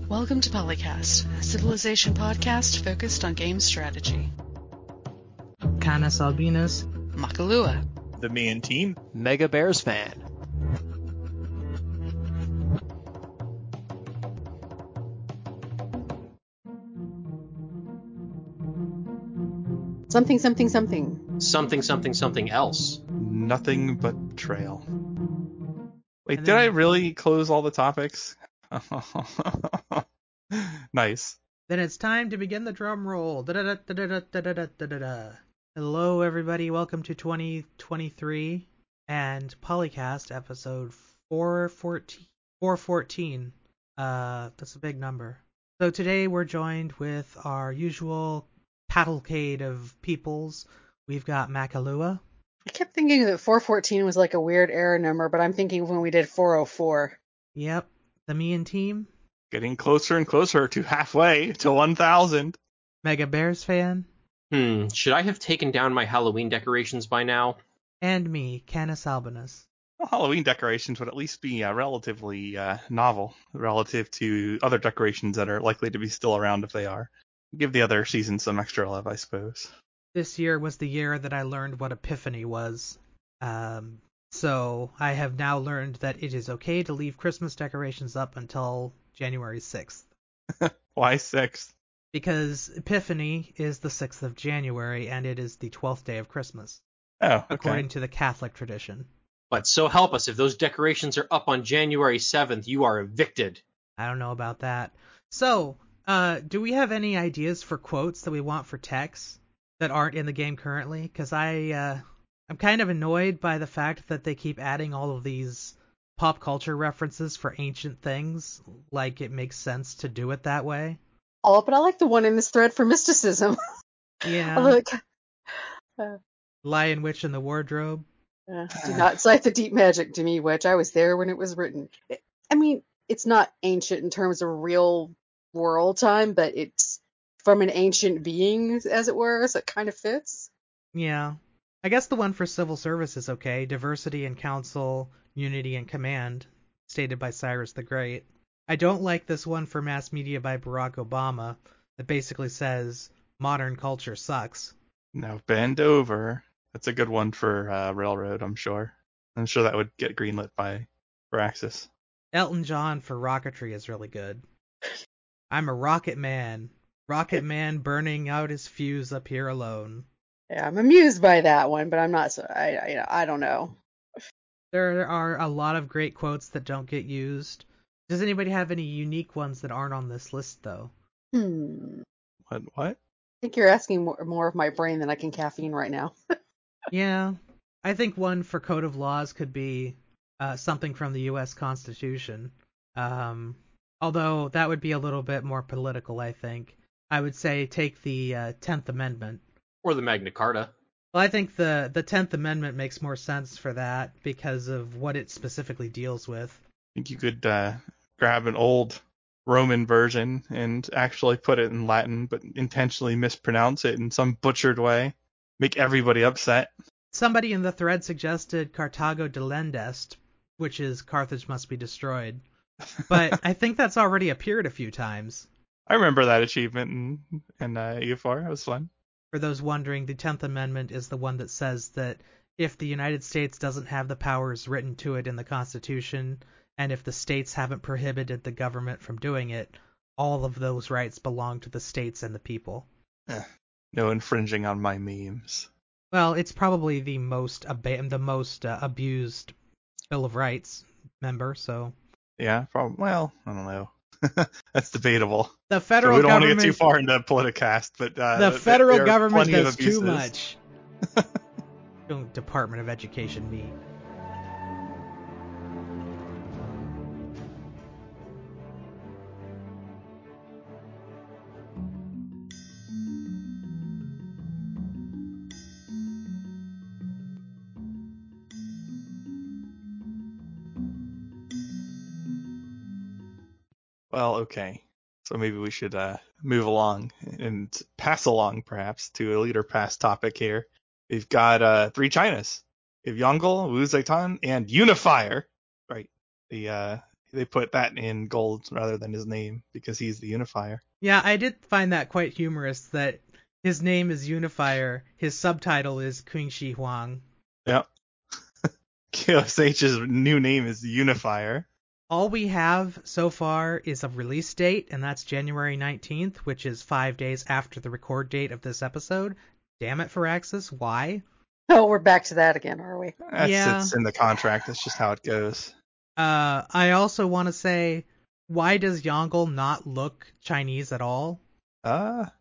Welcome to Polycast, a Civilization podcast focused on game strategy. Canis Albinus, Makalua, the Mayan team, Mega Bears fan. Something, something, something. Something, something, something else. nothing but trail. Wait, did I really close all the topics? Nice. Then it's time to begin the drum roll. Da-da-da-da-da-da-da-da-da-da. Hello, everybody. Welcome to 2023 and Polycast episode 414. 414. That's a big number. So today we're joined with our usual cavalcade of peoples. We've got Makalua. I kept thinking that 414 was like a weird error number, but I'm thinking when we did 404. Yep. The Mian team. Getting closer and closer to halfway to 1,000. Mega Bears fan. Should I have taken down my Halloween decorations by now? And me, Canis Albinus. Well, Halloween decorations would at least be relatively novel relative to other decorations that are likely to be still around if they are. Give the other seasons some extra love, I suppose. This year was the year that I learned what Epiphany was. So I have now learned that it is okay to leave Christmas decorations up until January 6th. Why 6th? Because Epiphany is the 6th of January, and it is the 12th day of Christmas, Oh, okay. according to the Catholic tradition. But so help us, if those decorations are up on January 7th, you are evicted. I don't know about that. So, do we have any ideas for quotes that we want for Tex that aren't in the game currently? Because I'm kind of annoyed by the fact that they keep adding all of these pop culture references for ancient things, like it makes sense to do it that way. Oh, but I like the one in this thread for mysticism. Yeah. Although Lion Witch in the Wardrobe. do not cite the deep magic to me, Witch. I was there when it was written. I mean, it's not ancient in terms of real world time, but it's from an ancient being, as it were, so it kind of fits. Yeah. I guess the one for civil service is okay. Diversity in council, unity in command, stated by Cyrus the Great. I don't like this one for mass media by Barack Obama that basically says modern culture sucks. Now bend over. That's a good one for Railroad, I'm sure. I'm sure that would get greenlit by Firaxis. Elton John for rocketry is really good. I'm a rocket man. Rocket man burning out his fuse up here alone. Yeah, I'm amused by that one, but I'm not so. I don't know. There are a lot of great quotes that don't get used. Does anybody have any unique ones that aren't on this list, though? What? I think you're asking more of my brain than I can caffeine right now. Yeah. I think one for Code of Laws could be something from the U.S. Constitution. Although that would be a little bit more political, I think. I would say take the 10th Amendment. Or the Magna Carta. Well, I think the 10th Amendment makes more sense for that because of what it specifically deals with. I think you could grab an old Roman version and actually put it in Latin, but intentionally mispronounce it in some butchered way. Make everybody upset. Somebody in the thread suggested Carthago delend est, which is Carthage must be destroyed. But I think that's already appeared a few times. I remember that achievement in EU4. It was fun. For those wondering, the 10th Amendment is the one that says that if the United States doesn't have the powers written to it in the Constitution, and if the states haven't prohibited the government from doing it, all of those rights belong to the states and the people. No infringing on my memes. Well, it's probably the most abused Bill of Rights member, so... Yeah, probably. Well, I don't know. That's debatable. The federal so we don't government... want to get too far into Politicast, but... the federal there are government plenty of does too abuses. much. Department of Education, me. Well, okay. So maybe we should move along and pass along, perhaps, to a leader pass topic here. We've got 3 Chinas. We have Yongle, Wu Zetian, and Unifier. Right. The they put that in gold rather than his name because he's the unifier. Yeah, I did find that quite humorous that his name is Unifier, his subtitle is Qing Shi Huang. Yeah. KOSH's new name is Unifier. All we have so far is a release date, and that's January 19th, which is 5 days after the record date of this episode. Damn it, Firaxis, why? Oh, we're back to that again, are we? It's in the contract. That's just how it goes. I also want to say, why does Yongle not look Chinese at all? I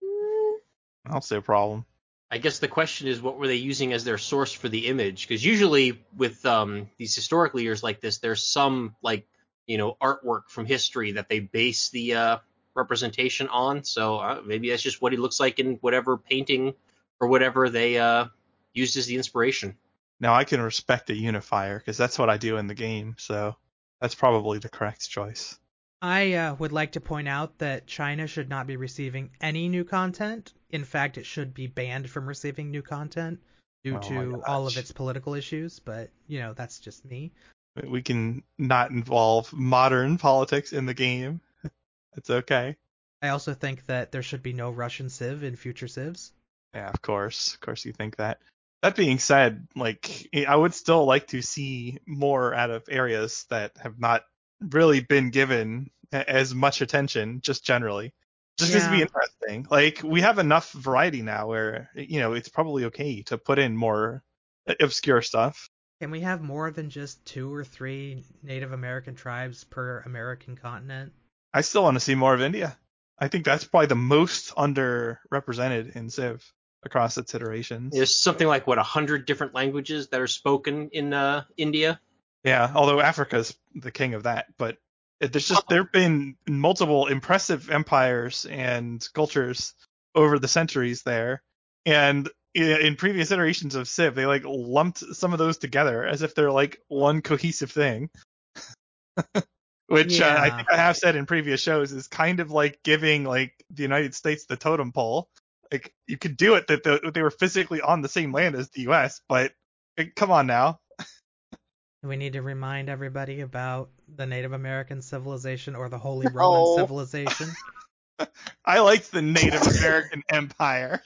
don't see a problem. I guess the question is, what were they using as their source for the image? Because usually with these historic leaders like this, there's some artwork from history that they base the representation on. So maybe that's just what he looks like in whatever painting or whatever they used as the inspiration. Now I can respect a unifier because that's what I do in the game. So that's probably the correct choice. I would like to point out that China should not be receiving any new content. In fact, it should be banned from receiving new content due to all of its political issues, but, that's just me. We can not involve modern politics in the game. It's okay. I also think that there should be no Russian Civ in future Civs. Yeah, of course. Of course you think that. That being said, I would still like to see more out of areas that have not really been given as much attention, just generally. Just to be interesting. We have enough variety now where, it's probably okay to put in more obscure stuff. Can we have more than just 2 or 3 Native American tribes per American continent? I still want to see more of India. I think that's probably the most underrepresented in Civ across its iterations. There's something like 100 different languages that are spoken in India. Yeah, although Africa's the king of that, but there've been multiple impressive empires and cultures over the centuries there, and in previous iterations of Civ, they lumped some of those together as if they're one cohesive thing. Which I think I have said in previous shows is kind of like giving the United States the totem pole. You could do it that they were physically on the same land as the U.S., but come on now. We need to remind everybody about the Native American civilization or the Holy Roman civilization. I liked the Native American Empire.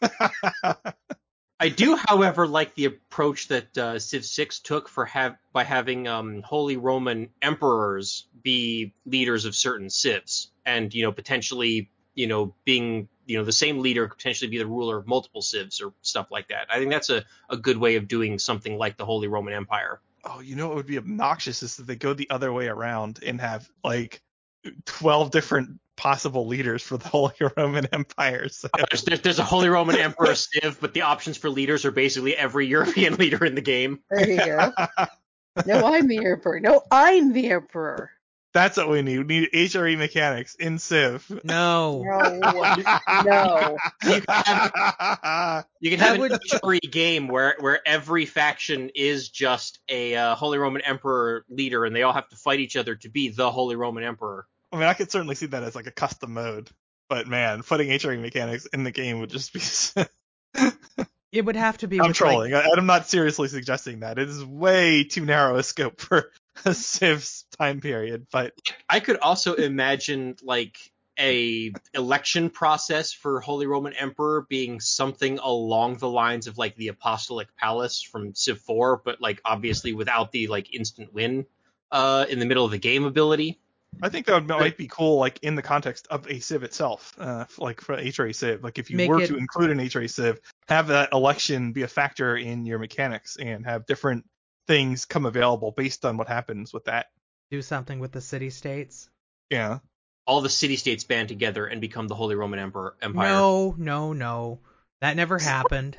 I do, however, like the approach that Civ 6 took by having Holy Roman emperors be leaders of certain civs, and potentially being the same leader could potentially be the ruler of multiple civs or stuff like that. I think that's a good way of doing something like the Holy Roman Empire. Oh, what would be obnoxious is that they go the other way around and have 12 different possible leaders for the Holy Roman Empire. So. There's a Holy Roman Emperor Civ, but the options for leaders are basically every European leader in the game. There you go. No, I'm the emperor. No, I'm the emperor. That's what we need. We need HRE mechanics in Civ. No. No. You can have an HRE game where every faction is just a Holy Roman Emperor leader, and they all have to fight each other to be the Holy Roman Emperor. I mean, I could certainly see that as a custom mode, but man, putting HRE mechanics in the game would just be. It would have to be. I'm trolling. I'm not seriously suggesting that. It is way too narrow a scope for a Civ's time period. But I could also imagine a election process for Holy Roman Emperor being something along the lines of the Apostolic Palace from Civ 4, but obviously without the instant win in the middle of the game ability. I think that might be cool, in the context of a Civ itself, for HRE Civ. If you were to include an HRE Civ, have that election be a factor in your mechanics and have different things come available based on what happens with that. Do something with the city-states. Yeah. All the city-states band together and become the Holy Roman Empire. No. That never happened.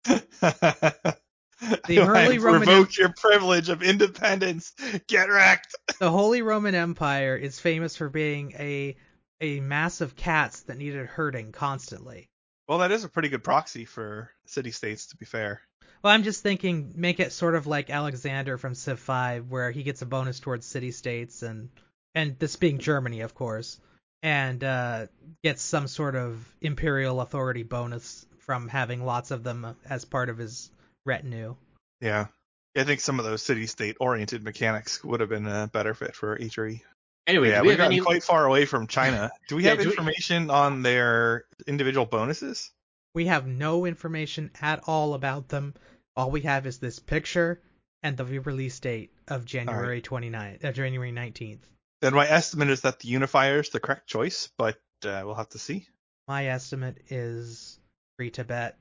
The Holy Roman revoke your privilege of independence. Get wrecked. The Holy Roman Empire is famous for being a mass of cats that needed herding constantly. Well, that is a pretty good proxy for city-states, to be fair. Well, I'm just thinking, make it sort of like Alexander from Civ 5, where he gets a bonus towards city-states, and this being Germany, of course, and gets some sort of imperial authority bonus from having lots of them as part of his retinue. Yeah. I think some of those city-state oriented mechanics would have been a better fit for E3. Anyway, Yeah, do we we've have gotten any? quite far away from China. Do we Yeah, have information on their individual bonuses? We have no information at all about them. All we have is this picture and the release date of January 19th. Then my estimate is that the Unifier is the correct choice, but we'll have to see. My estimate is Free Tibet.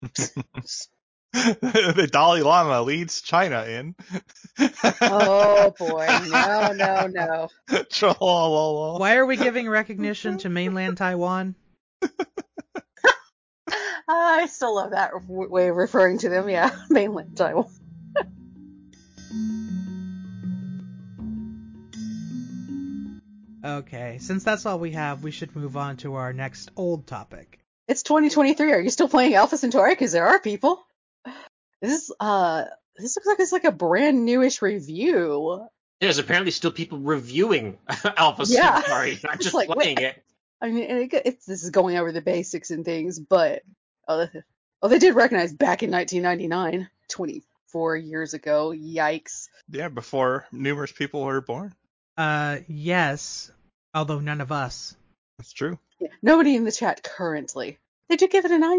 The Dalai Lama leads China in. Oh boy, no. Tra-la-la-la. Why are we giving recognition to mainland Taiwan? I still love that way of referring to them. Yeah, mainland Taiwan. Okay, since that's all we have, we should move on to our next old topic. It's 2023. Are you still playing Alpha Centauri? Because there are people. This looks like it's like a brand newish review. There's apparently still people reviewing Alpha Yeah. Centauri, not It's just like, playing it. I mean, and this is going over the basics and things, but they did recognize back in 1999, 24 years ago. Yikes. Yeah, before numerous people were born. Yes, although none of us. That's true. Yeah, nobody in the chat currently. They did give it a 9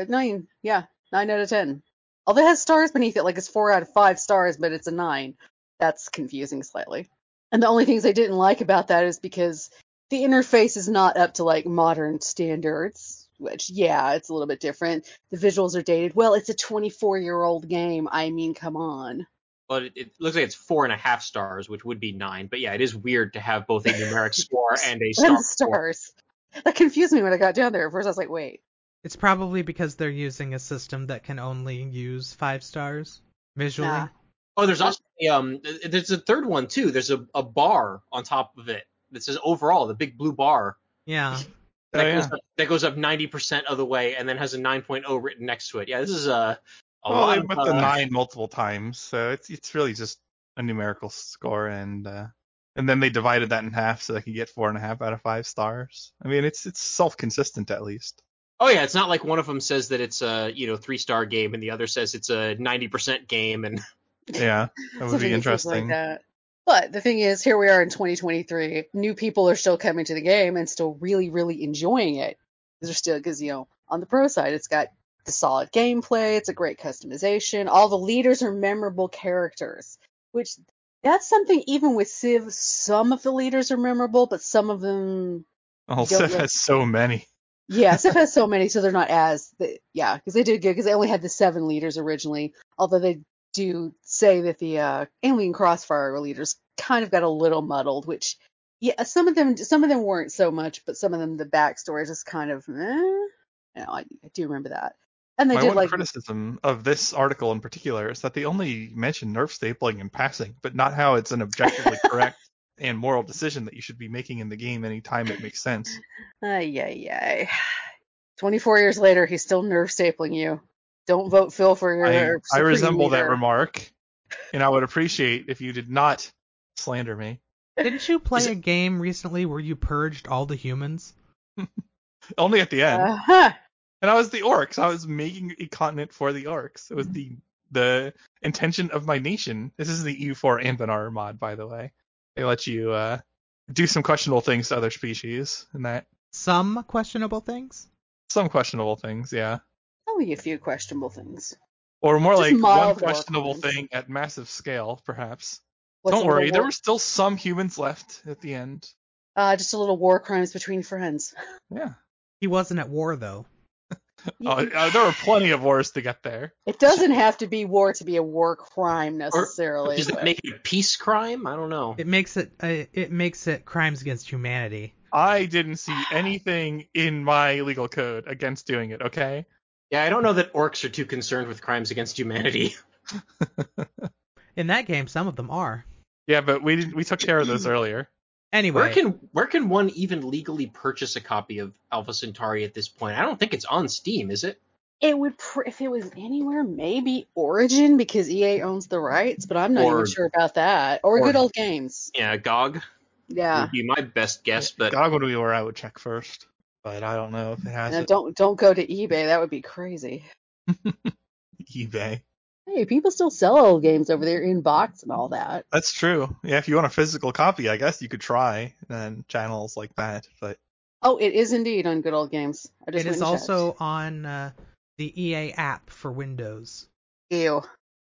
out of 10. Although it has stars beneath it, like it's 4 out of 5 stars, but it's a 9. That's confusing slightly. And the only things I didn't like about that is because the interface is not up to like modern standards, which, yeah, it's a little bit different. The visuals are dated. Well, it's a 24-year-old game. I mean, come on. But it looks like it's 4.5 stars, which would be 9. But yeah, it is weird to have both a numeric score and a star. And the stars. That confused me when I got down there. At first, I was like, wait. It's probably because they're using a system that can only use 5 stars visually. Nah. Oh, there's also there's a third one too. There's a bar on top of it that says overall, the big blue bar. Yeah. That goes up 90% of the way, and then has a 9.0 written next to it. Yeah, this is a Well, lot they of. put the 9 multiple times, so it's really just a numerical score, and then they divided that in half so they could get 4.5 out of 5 stars. I mean, it's self-consistent at least. Oh yeah, it's not like one of them says that it's a 3-star game and the other says it's a 90% game, and Yeah, that would be interesting. Like that. But the thing is, here we are in 2023. New people are still coming to the game and still really, really enjoying it. Because on the pro side, it's got the solid gameplay. It's a great customization. All the leaders are memorable characters, which that's something even with Civ. Some of the leaders are memorable, but some of them. Oh, Civ has so many. Yeah, Civ has so many, so they're not as. Because they did good, because they only had the 7 leaders originally. Although they do say that the Alien Crossfire leaders kind of got a little muddled, which, yeah, some of them weren't so much, but some of them, the backstory is just kind of, I do remember that. And they My did one criticism of this article in particular is that they only mention nerf stapling in passing, but not how it's an objectively correct and moral decision that you should be making in the game anytime it makes sense. 24 years later, he's still nerf stapling you. Don't vote Phil for your I resemble leader. that remark, and I would appreciate if you did not slander me. Didn't you play a game recently where you purged all the humans? Only at the end. Uh-huh. And I was the orcs. I was making a continent for the orcs. It was the intention of my nation. This is the EU4 Anvenar mod, by the way. They let you do some questionable things to other species, and that. Some questionable things? Some questionable things, yeah. Only a few questionable things. Or more Just like mild one war questionable crimes. thing at massive scale, perhaps. What's Don't a little worry, there war- were still some humans left at the end. Just a little war crimes between friends. Yeah. He wasn't at war, though. There were plenty of wars to get there. It doesn't have to be war to be a war crime necessarily. Does that make it a peace crime? I don't know. It makes it crimes against humanity. I didn't see anything in my legal code against doing it, okay? Yeah, I don't know that orcs are too concerned with crimes against humanity. In that game, some of them are. Yeah, but we took care of those earlier. Anyway, Where can one even legally purchase a copy of Alpha Centauri at this point? I don't think it's on Steam, is it? It would, if it was anywhere, maybe Origin, because EA owns the rights, but I'm not even sure about that. Or Good Old Games. Yeah, GOG. Yeah. Would be my best guess, but GOG would be where I would check first, but I don't know if it has it. Don't go to eBay. That would be crazy. eBay. Hey, people still sell old games over there in box and all that. That's true. Yeah, if you want a physical copy, I guess you could try and channels like that. But Oh, it is indeed on Good Old Games. I just It went is and checked. also on the EA app for Windows. Ew.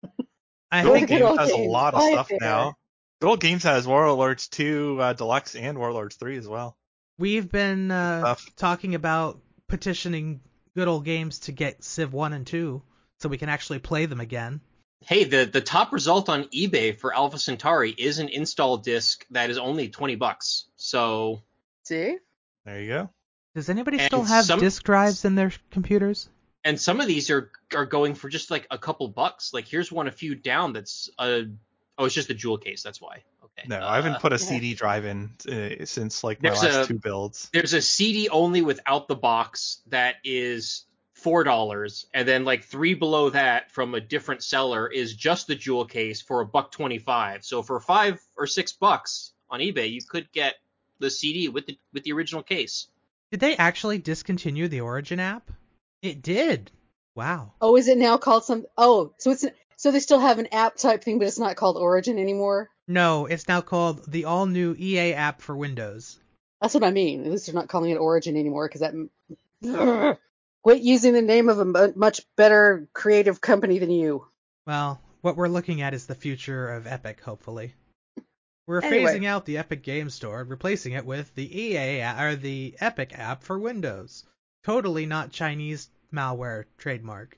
I Good Go Old to think Good Games Old has a Games. lot of Buy it stuff there. now. Good Old Games has Warlords 2 Deluxe and Warlords 3 as well. we've been Stuff. talking about petitioning Good Old Games to get Civ 1 and 2 so we can actually play them again. Hey, the top result on eBay for Alpha Centauri is an install disc that is only $20. So, See? There you go. Does anybody And still have some- disk drives in their computers? and some of these are going for just like a couple bucks. Like here's one a few down that's it's just a jewel case. That's why. Okay. No, I haven't put a yeah. CD drive in since like my There's last a- 2 builds. There's a CD only without the box that is $4, and then like 3 below that from a different seller is just the jewel case for $1.25. So for $5 or $6 on eBay, you could get the CD with the original case. Did they actually discontinue the Origin app? It did. Wow. Oh, is it now called some? Oh, so they still have an app type thing, but it's not called Origin anymore. No, it's now called the all-new EA app for Windows. That's what I mean. At least they're not calling it Origin anymore, because that. Quit using the name of a much better creative company than you. Well, what we're looking at is the future of Epic, hopefully. We're Anyway. phasing out the Epic Game Store, replacing it with the or the Epic app for Windows. Totally not Chinese malware trademark.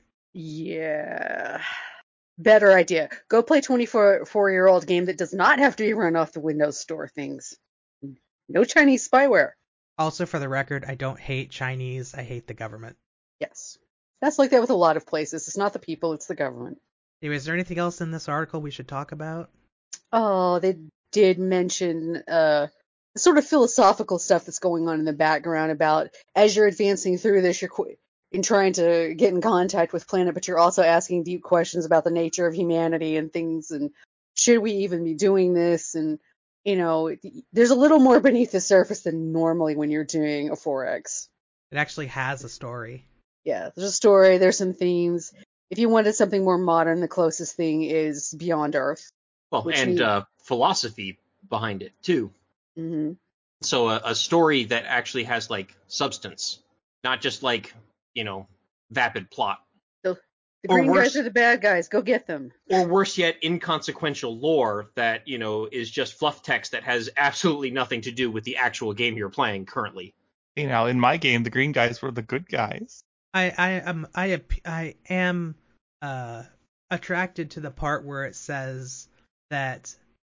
Yeah. Better idea. Go play 24-year-old game that does not have to be run off the Windows Store things. No Chinese spyware. Also, for the record, I don't hate Chinese. I hate the government. Yes. That's like that with a lot of places. It's not the people, it's the government. Anyway, is there anything else in this article we should talk about? Oh, they did mention sort of philosophical stuff that's going on in the background about as you're advancing through this, you're in trying to get in contact with planet, but you're also asking deep questions about the nature of humanity and things, and should we even be doing this? And there's a little more beneath the surface than normally when you're doing a 4X. It actually has a story. Yeah, there's a story, there's some themes. If you wanted something more modern, the closest thing is Beyond Earth. Well, Which and means- philosophy behind it too. hmm So a story that actually has like substance, not just like vapid plot. The Or green worse- guys are the bad guys. Go get them. Or worse yet, inconsequential lore that, is just fluff text that has absolutely nothing to do with the actual game you're playing currently. In my game, the green guys were the good guys. I am attracted to the part where it says that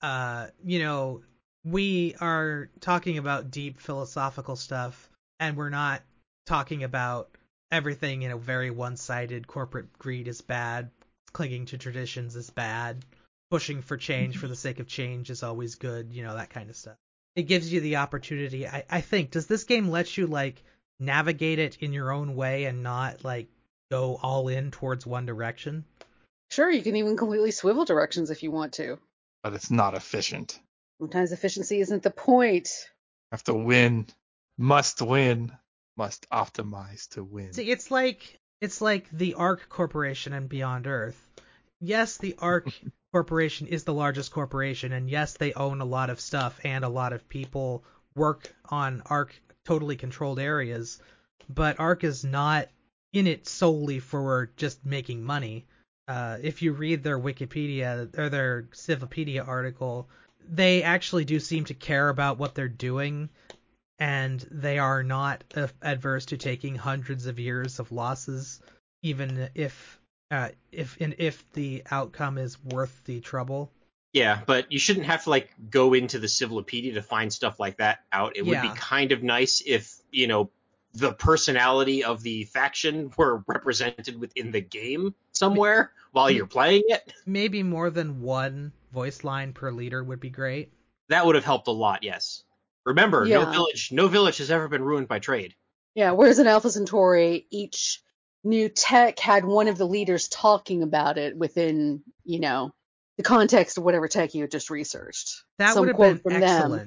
we are talking about deep philosophical stuff and we're not talking about everything in a very one-sided. Corporate greed is bad, clinging to traditions is bad, pushing for change for the sake of change is always good, that kind of stuff. It gives you the opportunity. I think, does this game let you like navigate it in your own way and not like go all in towards one direction? Sure, you can even completely swivel directions if you want to. But it's not efficient. Sometimes efficiency isn't the point. Have to win. Must win. Must optimize to win. See, it's like the ARC Corporation and Beyond Earth. Yes, the ARC Corporation is the largest corporation, and yes, they own a lot of stuff, and a lot of people work on ARC totally controlled areas, but ARC is not in it solely for just making money. If you read their Wikipedia or their Civipedia article, they actually do seem to care about what they're doing, and they are not adverse to taking hundreds of years of losses, even if the outcome is worth the trouble. Yeah, but you shouldn't have to like go into the Civilopedia to find stuff like that out. It would be Yeah. kind of nice if, the personality of the faction were represented within the game somewhere while you're playing it. Maybe more than one voice line per leader would be great. That would have helped a lot, yes. Remember, Yeah. no village has ever been ruined by trade. Yeah, whereas in Alpha Centauri, each new tech had one of the leaders talking about it within, the context of whatever tech you had just researched. That Some would have quote been from them. excellent.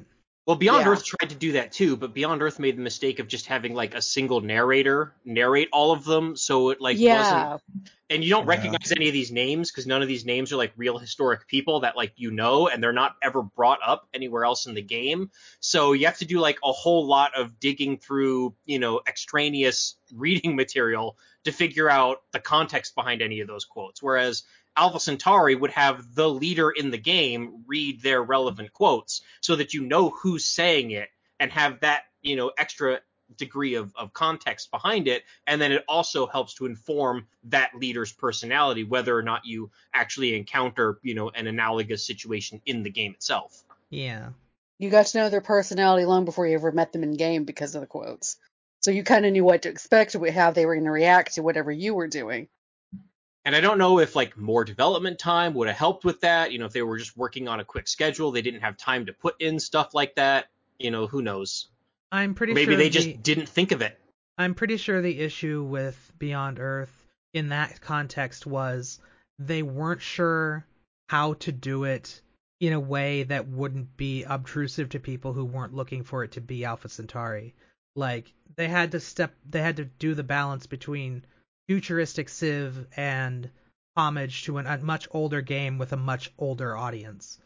Well, Beyond Yeah. Earth tried to do that too, but Beyond Earth made the mistake of just having like a single narrator narrate all of them, so it like wasn't. Yeah. And you don't Yeah. recognize any of these names because none of these names are like real historic people that like and they're not ever brought up anywhere else in the game. So you have to do like a whole lot of digging through, extraneous reading material to figure out the context behind any of those quotes. Whereas Alpha Centauri would have the leader in the game read their relevant quotes so that you know who's saying it and have that, extra degree of context behind it. And then it also helps to inform that leader's personality, whether or not you actually encounter, an analogous situation in the game itself. Yeah. You got to know their personality long before you ever met them in game because of the quotes. So you kind of knew what to expect, how they were going to react to whatever you were doing. And I don't know if like more development time would have helped with that. If they were just working on a quick schedule, they didn't have time to put in stuff like that. Who knows? I'm pretty Maybe sure they just didn't think of it. I'm pretty sure the issue with Beyond Earth in that context was they weren't sure how to do it in a way that wouldn't be obtrusive to people who weren't looking for it to be Alpha Centauri. Like they had to do the balance between futuristic Civ and homage to a much older game with a much older audience.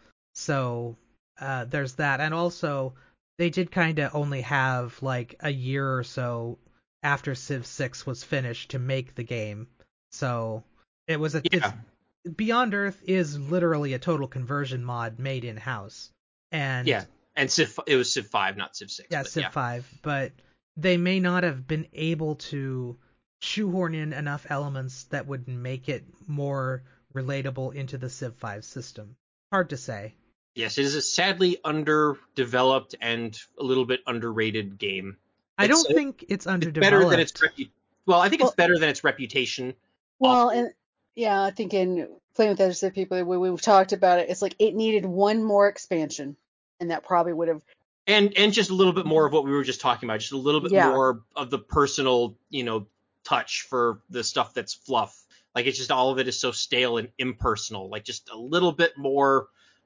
So there's that, and also they did kind of only have like a year or so after Civ 6 was finished to make the game. So it's Beyond Earth is literally a total conversion mod made in house. And and it was Civ 5, not Civ 6. Yeah, Civ 5, but they may not have been able to shoehorn in enough elements that would make it more relatable into the Civ 5 system. Hard to say. Yes, it is a sadly underdeveloped and a little bit underrated game. I don't think it's underdeveloped. Better than its I think it's better than its reputation. Well, and yeah, I think in playing with other Civ people, we've talked about it. It's like it needed one more expansion, and that probably would have. And just a little bit more of what we were just talking about, just a little bit more of the personal, touch for the stuff that's fluff. Like it's just all of it is so stale and impersonal. Like just a little bit more,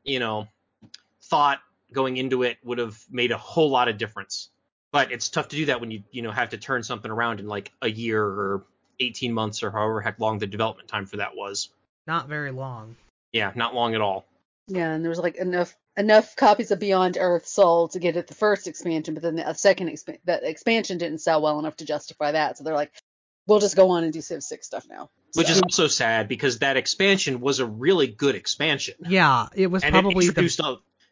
thought going into it would have made a whole lot of difference. But it's tough to do that when you have to turn something around in like a year or 18 months or however heck long the development time for that was. Not very long. Yeah, not long at all. Yeah, and there was like enough copies of Beyond Earth sold to get it the first expansion, but then the second that expansion didn't sell well enough to justify that. So they're like, we'll just go on and do Civ 6 stuff now. Which is also sad because that expansion was a really good expansion. Yeah, it was probably the best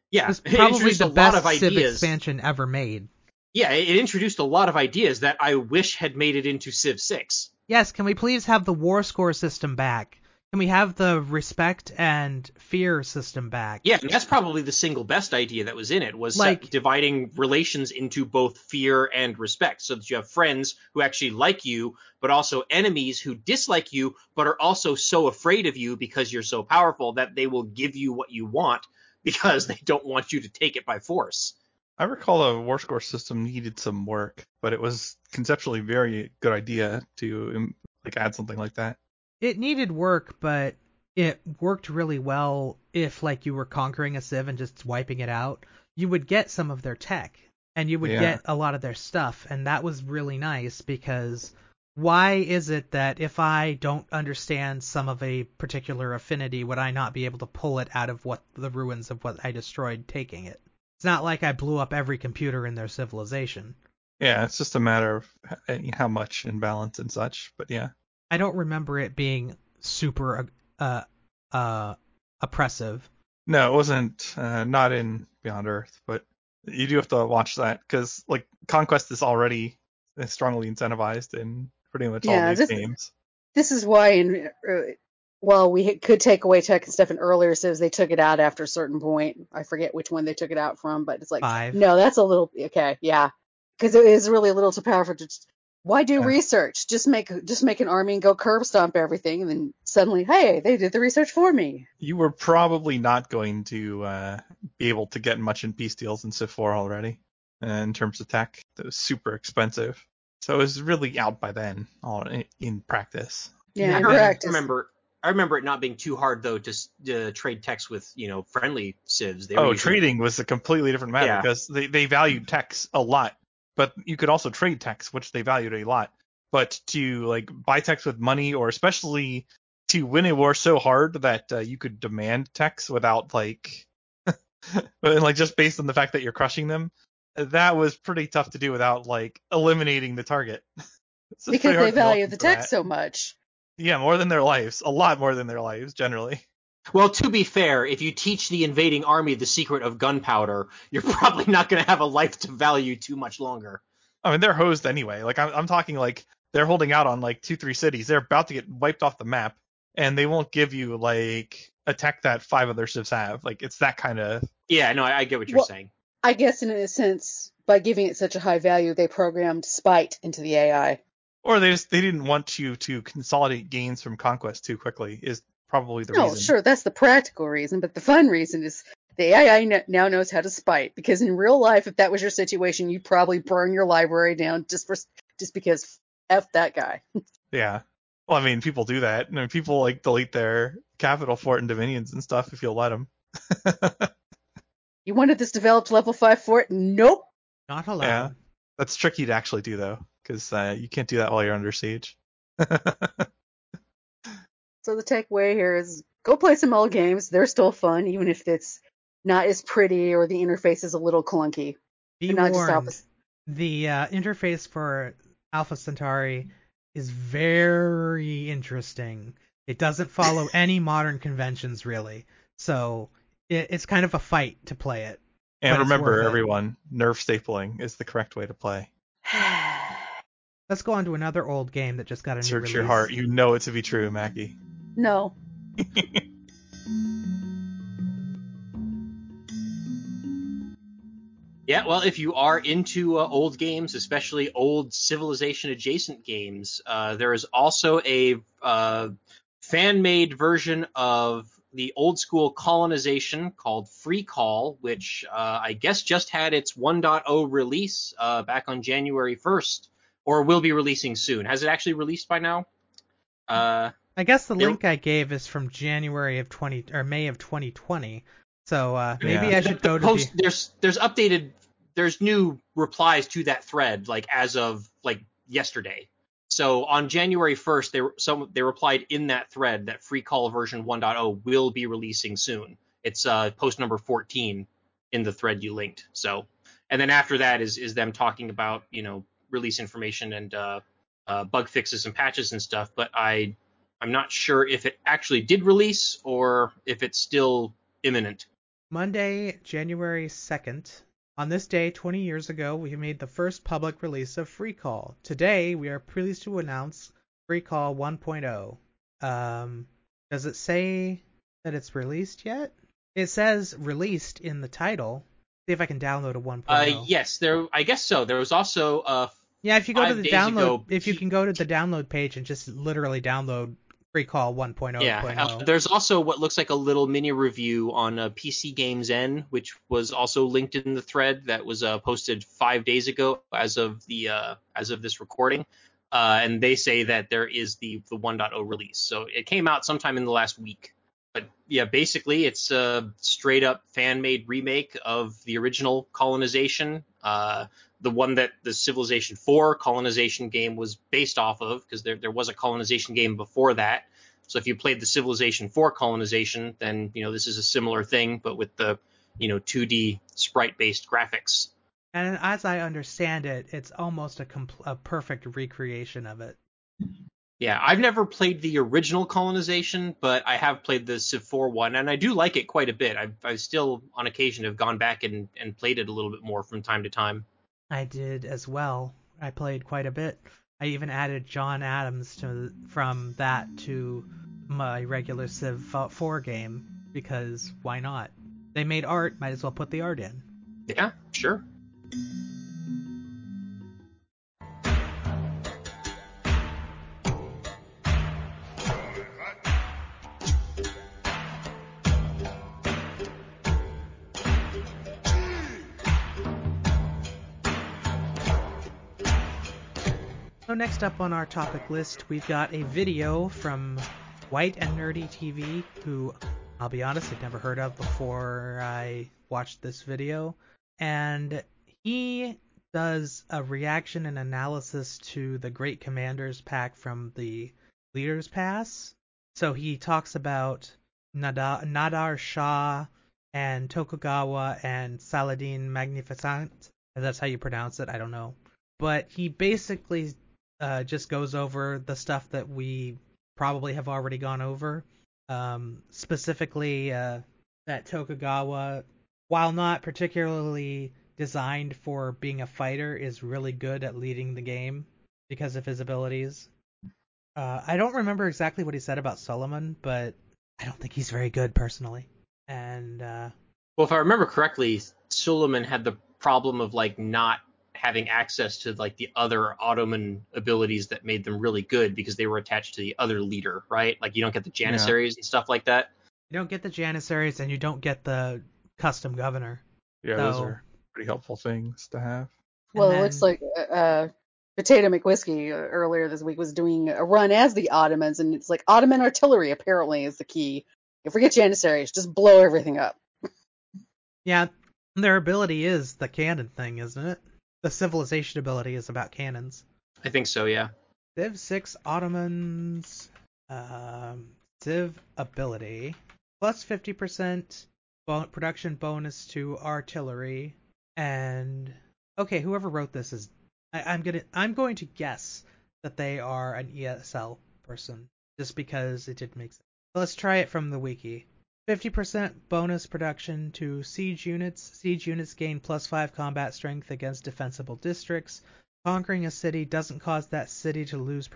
Civ expansion ever made. Yeah, it introduced a lot of ideas that I wish had made it into Civ 6. Yes, can we please have the war score system back? Can we have the respect and fear system back? Yeah, and that's probably the single best idea that was in it, was like dividing relations into both fear and respect, so that you have friends who actually like you, but also enemies who dislike you, but are also so afraid of you because you're so powerful that they will give you what you want because they don't want you to take it by force. I recall a war score system needed some work, but it was conceptually a very good idea to add something like that. It needed work, but it worked really well if you were conquering a Civ and just wiping it out. You would get some of their tech, and you would get a lot of their stuff, and that was really nice because why is it that if I don't understand some of a particular affinity, would I not be able to pull it out of the ruins of what I destroyed taking it? It's not like I blew up every computer in their civilization. Yeah, it's just a matter of how much in balance and such, but yeah. I don't remember it being super oppressive. No, it wasn't. Not in Beyond Earth, but you do have to watch that because Conquest is already strongly incentivized in pretty much all these games. This is why, while we could take away tech and stuff in earlier Civs, they took it out after a certain point. I forget which one they took it out from, but it's like 5. No, that's a little okay, yeah, because it is really a little too powerful to. Why do research? Just make an army and go curb stomp everything, and then suddenly, hey, they did the research for me. You were probably not going to be able to get much in peace deals in Civ 4 already in terms of tech. It was super expensive, so it was really out by then in practice. Yeah, in practice. I remember it not being too hard though to trade techs with friendly civs. They were Oh, using, trading was a completely different matter Yeah. because they valued techs a lot, but you could also trade techs, which they valued a lot. But to like buy techs with money, or especially to win a war so hard that you could demand techs without like, like just based on the fact that you're crushing them, that was pretty tough to do without like eliminating the target. So it's Because pretty they hard to milk value them the for tech that. so much. Yeah, more than their lives, a lot more than their lives generally. Well, to be fair, if you teach the invading army the secret of gunpowder, you're probably not going to have a life to value too much longer. I mean, they're hosed anyway. Like I'm talking like they're holding out on like 2-3 cities. They're about to get wiped off the map, and they won't give you like a tech that 5 other civs have. Like it's that kind of. Yeah, no, I get what you're Well, saying. I guess in a sense, by giving it such a high value, they programmed spite into the AI. Or they didn't want you to consolidate gains from conquest too quickly. Is probably the No, reason. sure, that's the practical reason, but the fun reason is the AI now knows how to spite. Because in real life, if that was your situation, you'd probably burn your library down just because F that guy. Yeah. Well, I mean, people do that. I mean, people like delete their capital fort and dominions and stuff if you'll let them. You wanted this developed level 5 fort? Nope. Not allowed. Yeah. That's tricky to actually do though, because you can't do that while you're under siege. So the takeaway here is go play some old games. They're still fun, even if it's not as pretty or the interface is a little clunky. Be And not just warned, opposite. the interface for Alpha Centauri is very interesting. It doesn't follow any modern conventions, really. So it's kind of a fight to play it. And But it's remember, worth it. everyone, nerf stapling is the correct way to play. Let's go on to another old game that just got a new Search release. your heart. You know it to be true, Mackie. No. Yeah, well, if you are into old games, especially old Civilization-adjacent games, there is also a fan-made version of the old-school colonization called Free Call, which I guess just had its 1.0 release back on January 1st, or will be releasing soon. Has it actually released by now? I guess the link I gave is from January of May of 2020. So maybe Yeah. I should go to post. There's new replies to that thread like as of like yesterday. So on January 1st, they replied in that thread that Free Call version 1.0 will be releasing soon. It's post number 14 in the thread you linked. So, and then after that is them talking about release information and bug fixes and patches and stuff. But I'm not sure if it actually did release or if it's still imminent. Monday, January 2nd. On this day, 20 years ago, we made the first public release of Free Call. Today, we are pleased to announce Free Call 1.0. Does it say that it's released yet? It says released in the title. See if I can download a 1.0. Yes, I guess so. There was also yeah, if you go to 5 the days download, ago, if you can go to the download page and just literally download Free Call 1.0. Yeah, there's also what looks like a little mini review on PC Games N, which was also linked in the thread that was posted 5 days ago as of this recording, and they say that there is the 1.0 release. So it came out sometime in the last week. But yeah, basically it's a straight up fan made remake of the original Colonization, the one that the Civilization 4 Colonization game was based off of, because there was a Colonization game before that. So if you played the Civilization 4 Colonization, then this is a similar thing, but with the 2D sprite based graphics. And as I understand it, it's almost a perfect recreation of it. Yeah, I've never played the original Colonization, but I have played the Civ 4 one, and I do like it quite a bit. I still, on occasion, have gone back and played it a little bit more from time to time. I did as well. I played quite a bit. I even added John Adams from that to my regular Civ 4 game, because why not? They made art, might as well put the art in. Yeah, sure. So next up on our topic list, we've got a video from White and Nerdy TV, who I'll be honest, I'd never heard of before I watched this video. And he does a reaction and analysis to the Great Commanders pack from the Leaders Pass. So he talks about Nadar Shah and Tokugawa and Saladin Magnificent. If that's how you pronounce it, I don't know. But he basically just goes over the stuff that we probably have already gone over. Specifically, that Tokugawa, while not particularly designed for being a fighter, is really good at leading the game because of his abilities. I don't remember exactly what he said about Solomon, but I don't think he's very good personally. And Well, if I remember correctly, Suleiman had the problem of like not having access to like the other Ottoman abilities that made them really good because they were attached to the other leader, right? Like you don't get the Janissaries and stuff like that. you don't get the Janissaries and you don't get the custom governor. Yeah, So- those are pretty helpful things to have. Well, And it looks then- like Potato McWhiskey earlier this week was doing a run as the Ottomans, and it's like Ottoman artillery apparently is the key. You forget Janissaries, just blow everything up. Yeah, their ability is the cannon thing, isn't it? The civilization ability is about cannons. I think so, yeah. Civ 6 Ottomans, Civ ability, plus 50% production bonus to artillery, and okay, whoever wrote this is, I'm going to guess that they are an ESL person, just because it did make sense. Let's try it from the wiki. 50% bonus production to siege units. Siege units gain plus 5 combat strength against defensible districts. Conquering a city doesn't cause that city to lose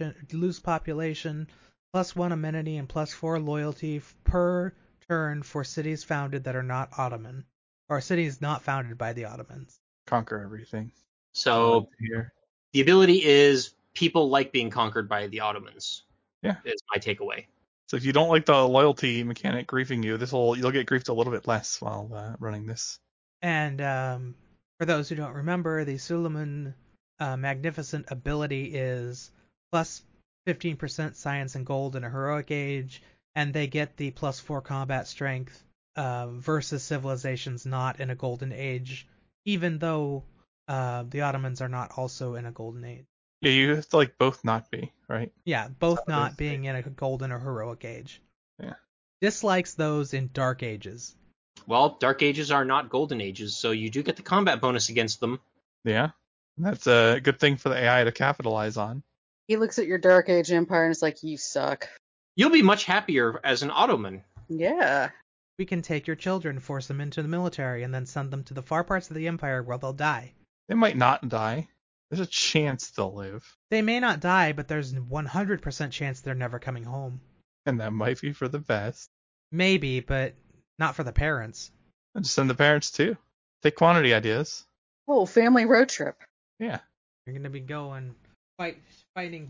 population. Plus 1 amenity and plus 4 loyalty per turn for cities founded that are not Ottoman. Or cities not founded by the Ottomans. Conquer everything. So Here. the ability is people like being conquered by the Ottomans. Yeah. Is my takeaway. So if you don't like the loyalty mechanic griefing you, you'll get griefed a little bit less while running this. And for those who don't remember, the Suleiman Magnificent ability is plus 15% science and gold in a heroic age, and they get the plus 4 combat strength versus civilizations not in a golden age, even though the Ottomans are not also in a golden age. Yeah, you have to like both not be, right? Yeah, both That's how it not is. being in a golden or heroic age. Yeah. Dislikes those in dark ages. Well, Dark Ages are not Golden Ages, so you do get the combat bonus against them. Yeah. And that's a good thing for the AI to capitalize on. He looks at your Dark Age Empire and is like, you suck. You'll be much happier as an Ottoman. Yeah. We can take your children, force them into the military, and then send them to the far parts of the empire where they'll die. They might not die. There's a chance they'll live. They may not die, but there's 100% chance they're never coming home. And that might be for the best. Maybe, but not for the parents. And just send the parents too. Take quantity ideas. Oh, family road trip. Yeah. You're gonna be going fighting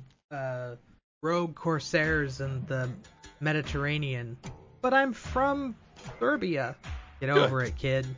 rogue corsairs in the Mediterranean. But I'm from Serbia. Get Good. over it, kid.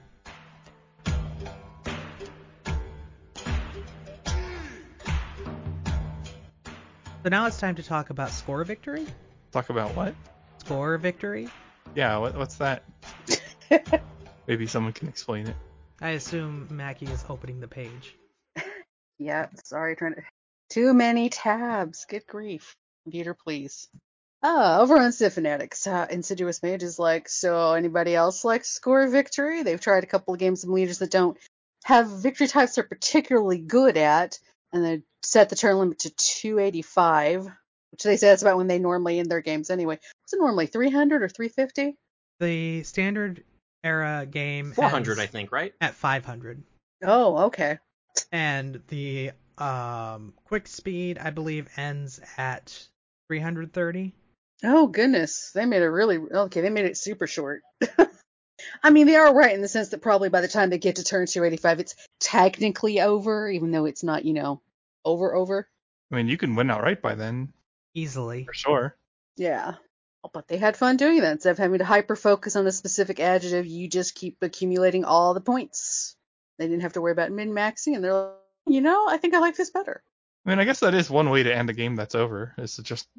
So now it's time to talk about score victory. Talk about what? Score victory. Yeah, what's that? Maybe someone can explain it. I assume Mackie is opening the page. Yeah, sorry, trying to. Too many tabs. Good grief. Computer, please. Over on Civ Fanatics, Insidious Mage is like, so anybody else like score victory? They've tried a couple of games of leaders that don't have victory types they're particularly good at, and they set the turn limit to 285, which they say that's about when they normally end their games anyway. What's it normally, 300 or 350? The standard era game 400, ends I think, right? at 500, Oh, okay. and the quick speed I believe ends at 330. Oh, goodness. They made it super short. I mean, they are right in the sense that probably by the time they get to turn 285, it's technically over, even though it's not, over. I mean, you can win outright by then, Easily. for sure. Yeah. Oh, but they had fun doing that. Instead of having to hyper focus on a specific adjective, you just keep accumulating all the points. They didn't have to worry about min-maxing, and they're like, I think I like this better. I mean, I guess that is one way to end a game that's over, is to just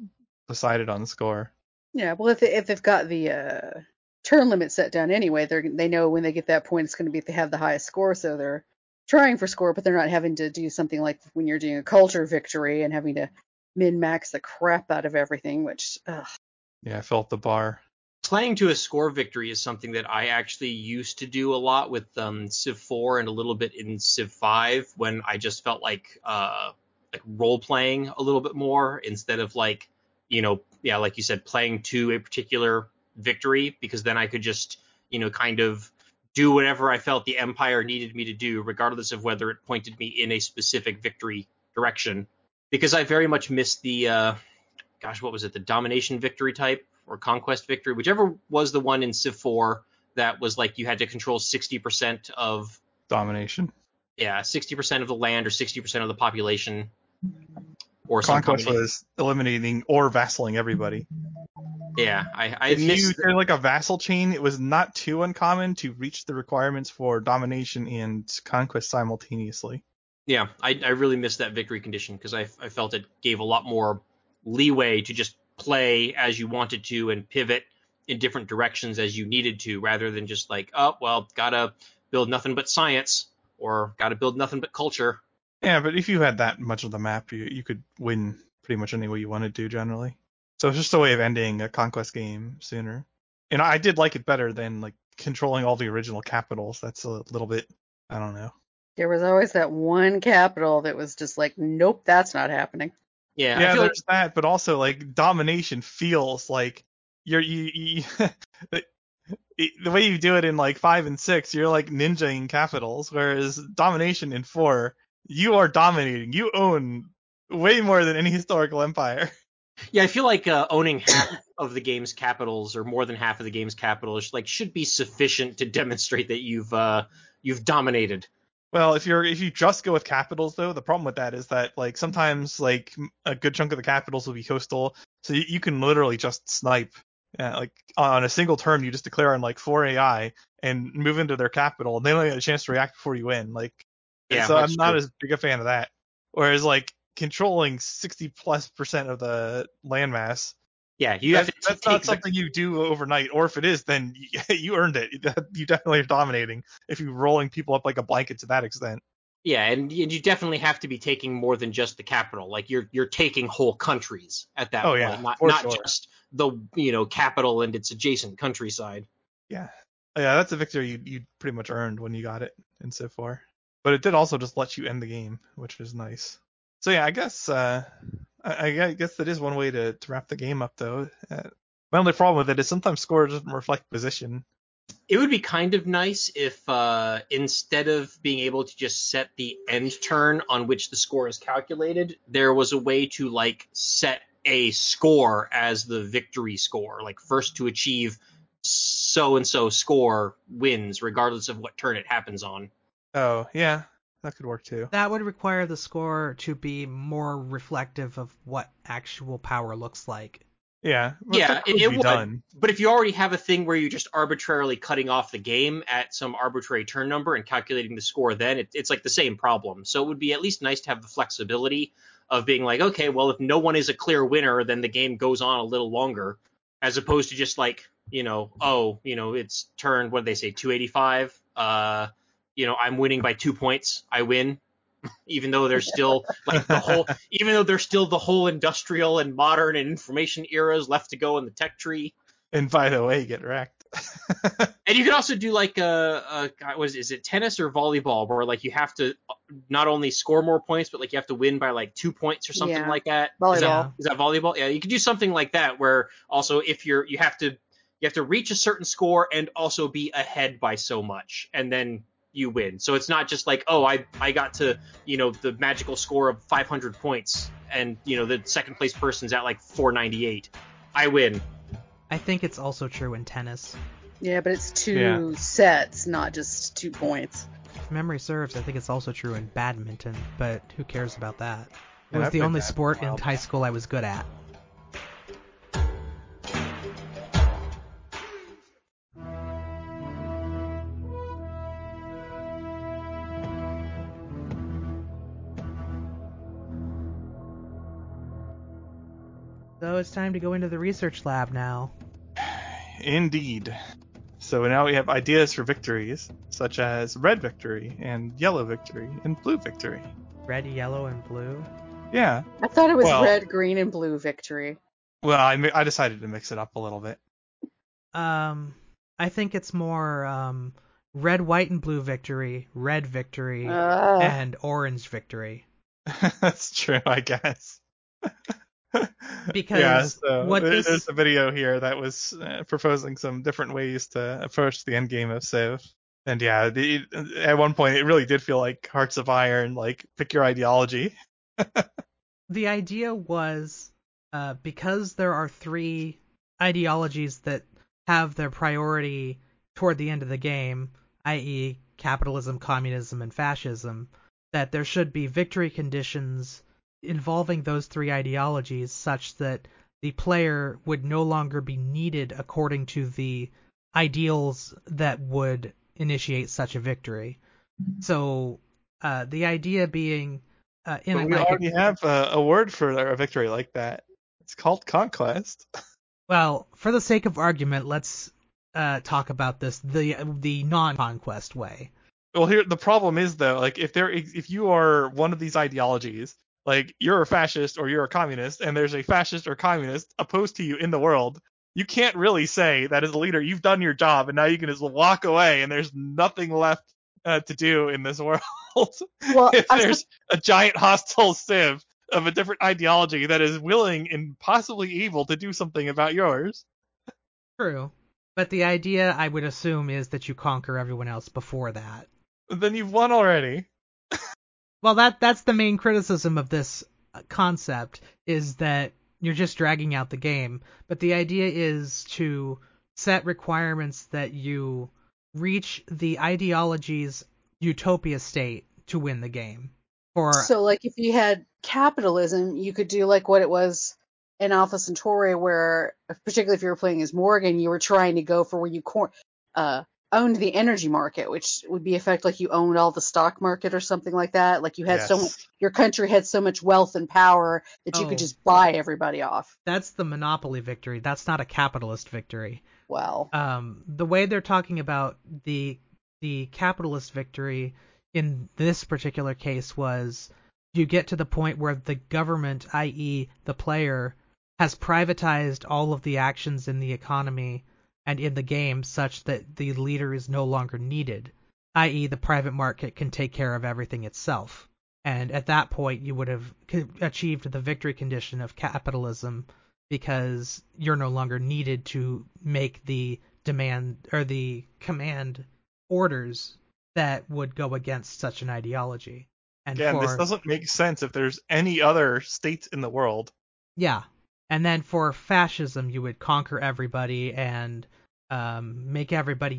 decided on the score. Yeah, well, if they've got the turn limit set down anyway, they know when they get that point it's going to be if they have the highest score, so they're trying for score, but they're not having to do something like when you're doing a culture victory and having to min-max the crap out of everything, which, ugh. Yeah, I felt the bar. Playing to a score victory is something that I actually used to do a lot with Civ 4 and a little bit in Civ 5 when I just felt like role playing a little bit more instead of like you said, playing to a particular victory, because then I could just kind of do whatever I felt the Empire needed me to do, regardless of whether it pointed me in a specific victory direction. Because I very much missed the what was it, the domination victory type or conquest victory, whichever was the one in Civ 4 that was like you had to control 60% of domination. Yeah, 60% of the land or 60% of the population, or some Conquest combination. was eliminating or vassalizing everybody. Yeah, I If missed. you did like a vassal chain, it was not too uncommon to reach the requirements for domination and conquest simultaneously. Yeah, I really missed that victory condition because I felt it gave a lot more leeway to just play as you wanted to and pivot in different directions as you needed to, rather than just like, oh, well, gotta build nothing but science or gotta build nothing but culture. Yeah, but if you had that much of the map, you could win pretty much any way you wanted to generally. So it's just a way of ending a conquest game sooner. And I did like it better than like controlling all the original capitals. That's a little bit, I don't know. There was always that one capital that was just like, nope, that's not happening. Yeah, Yeah, I feel there's that, but also like domination feels like you the way you do it in like 5 and 6, you're like ninjaing capitals, whereas domination in 4, you are dominating. You own way more than any historical empire. Yeah, I feel like owning half of the game's capitals or more than half of the game's capitals should be sufficient to demonstrate that you've dominated. Well, if you just go with capitals though, the problem with that is that like sometimes like a good chunk of the capitals will be coastal, so you can literally just snipe. Like on a single turn, you just declare on like 4 AI and move into their capital, and they don't get a chance to react before you win. Like, Yeah, so that's I'm not true. as big a fan of that. Whereas like controlling 60+% of the landmass, Yeah, you have to that's take not something you do overnight. Or if it is, then you earned it. You definitely are dominating if you're rolling people up like a blanket to that extent. Yeah, and you definitely have to be taking more than just the capital. Like you're taking whole countries at that Oh point, yeah, not for not sure. just the capital and its adjacent countryside. Yeah, that's a victory you pretty much earned when you got it in Civ 4. But it did also just let you end the game, which is nice. So yeah, I guess I guess that is one way to wrap the game up though. My only problem with it is sometimes score doesn't reflect position. It would be kind of nice if instead of being able to just set the end turn on which the score is calculated, there was a way to like set a score as the victory score. Like first to achieve so and so score wins, regardless of what turn it happens on. Oh yeah, that could work too. That would require the score to be more reflective of what actual power looks like. Yeah, but Yeah, that could it be would. done. But if you already have a thing where you're just arbitrarily cutting off the game at some arbitrary turn number and calculating the score, then it's like the same problem. So it would be at least nice to have the flexibility of being like, okay, well, if no one is a clear winner, then the game goes on a little longer, as opposed to just like, it's turn, what did they say, 285? I'm winning by 2 points. I win. Even though there's still the whole industrial and modern and information eras left to go in the tech tree. And by the way, get wrecked. And you can also do like is it tennis or volleyball, where like you have to not only score more points, but like you have to win by like 2 points or something Yeah. like that. Volleyball. Is that volleyball? Yeah, you can do something like that where also if you have to reach a certain score and also be ahead by so much, and then you win. So it's not just like, oh, I got to the magical score of 500 points, and the second place person's at like 498. I win. I think it's also true in tennis. Yeah, but it's two sets, not just 2 points. If memory serves, I think it's also true in badminton, but who cares about that? It Yeah, was I've the played only badminton sport a while in high school I was good at. So it's time to go into the research lab now. Indeed. So now we have ideas for victories, such as red victory and yellow victory and blue victory. Red, yellow, and blue. Yeah. I thought it was Well- red, green, and blue victory. Well, I decided to mix it up a little bit. I think it's more red, white, and blue victory, red victory, Ugh. and orange victory. That's true, I guess. Because yeah, so what there's this- a video here that was proposing some different ways to approach the end game of Civ. And yeah, at one point it really did feel like Hearts of Iron, like pick your ideology. The idea was because there are three ideologies that have their priority toward the end of the game, i.e. capitalism, communism, and fascism, that there should be victory conditions involving those three ideologies such that the player would no longer be needed according to the ideals that would initiate such a victory. So the idea being But we already have a word for a victory like that. It's called conquest. Well, for the sake of argument, let's talk about this the non-conquest way. Well, here the problem is though, like if you are one of these ideologies, like you're a fascist or you're a communist, and there's a fascist or communist opposed to you in the world, you can't really say that as a leader you've done your job and now you can just walk away and there's nothing left to do in this world. Well, if there's a giant hostile civ of a different ideology that is willing and possibly able to do something about yours. True. But the idea, I would assume, is that you conquer everyone else before that. Then you've won already. Well, that's the main criticism of this concept, is that you're just dragging out the game. But the idea is to set requirements that you reach the ideology's utopia state to win the game. So, like, if you had capitalism, you could do like what it was in Alpha Centauri, where, particularly if you were playing as Morgan, you were trying to go for where you owned the energy market, which would be effect like you owned all the stock market or something like that. Like you had so much, your country had so much wealth and power that you could just buy everybody off. That's the monopoly victory. That's not a capitalist victory. Well, the way they're talking about the capitalist victory in this particular case was you get to the point where the government, i.e. the player, has privatized all of the actions in the economy and in the game such that the leader is no longer needed, i.e. the private market can take care of everything itself. And at that point you would have achieved the victory condition of capitalism because you're no longer needed to make the demand or the command orders that would go against such an ideology. And again, this doesn't make sense if there's any other states in the world. Yeah. And then for fascism, you would conquer everybody and make everybody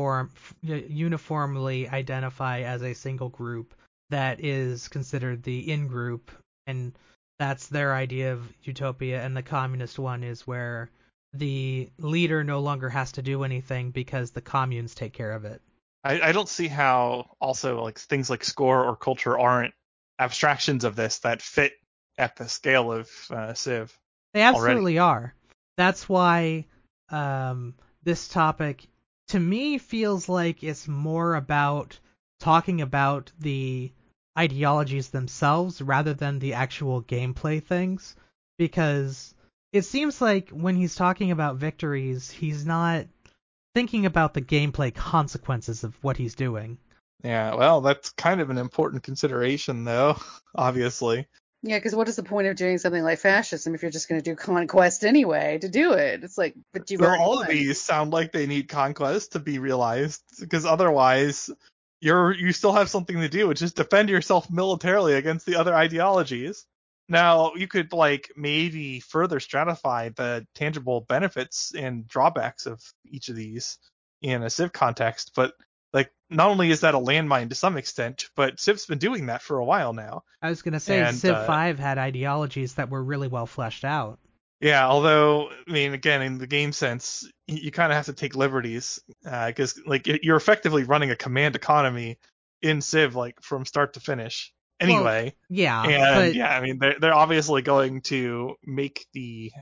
uniformly identify as a single group that is considered the in-group, and that's their idea of utopia. And the communist one is where the leader no longer has to do anything because the communes take care of it. I don't see how also like things like score or culture aren't abstractions of this that fit at the scale of Civ. They absolutely are. That's why this topic, to me, feels like it's more about talking about the ideologies themselves rather than the actual gameplay things. Because it seems like when he's talking about victories, he's not thinking about the gameplay consequences of what he's doing. Yeah, well, that's kind of an important consideration, though, obviously. yeah, because what is the point of doing something like fascism if you're just going to do conquest anyway to do it? It's like, but you've already all won. of these sound like they need conquest to be realized, because otherwise you still have something to do, which is defend yourself militarily against the other ideologies. Now, you could like maybe further stratify the tangible benefits and drawbacks of each of these in a Civ context, but like not only is that a landmine to some extent, but Civ's been doing that for a while now. I was going to say Civ 5 had ideologies that were really well fleshed out. Yeah, although, I mean, again, in the game sense, you kind of have to take liberties, because like you're effectively running a command economy in Civ, like from start to finish. Anyway, well, yeah, and but yeah, I mean, they're obviously going to make the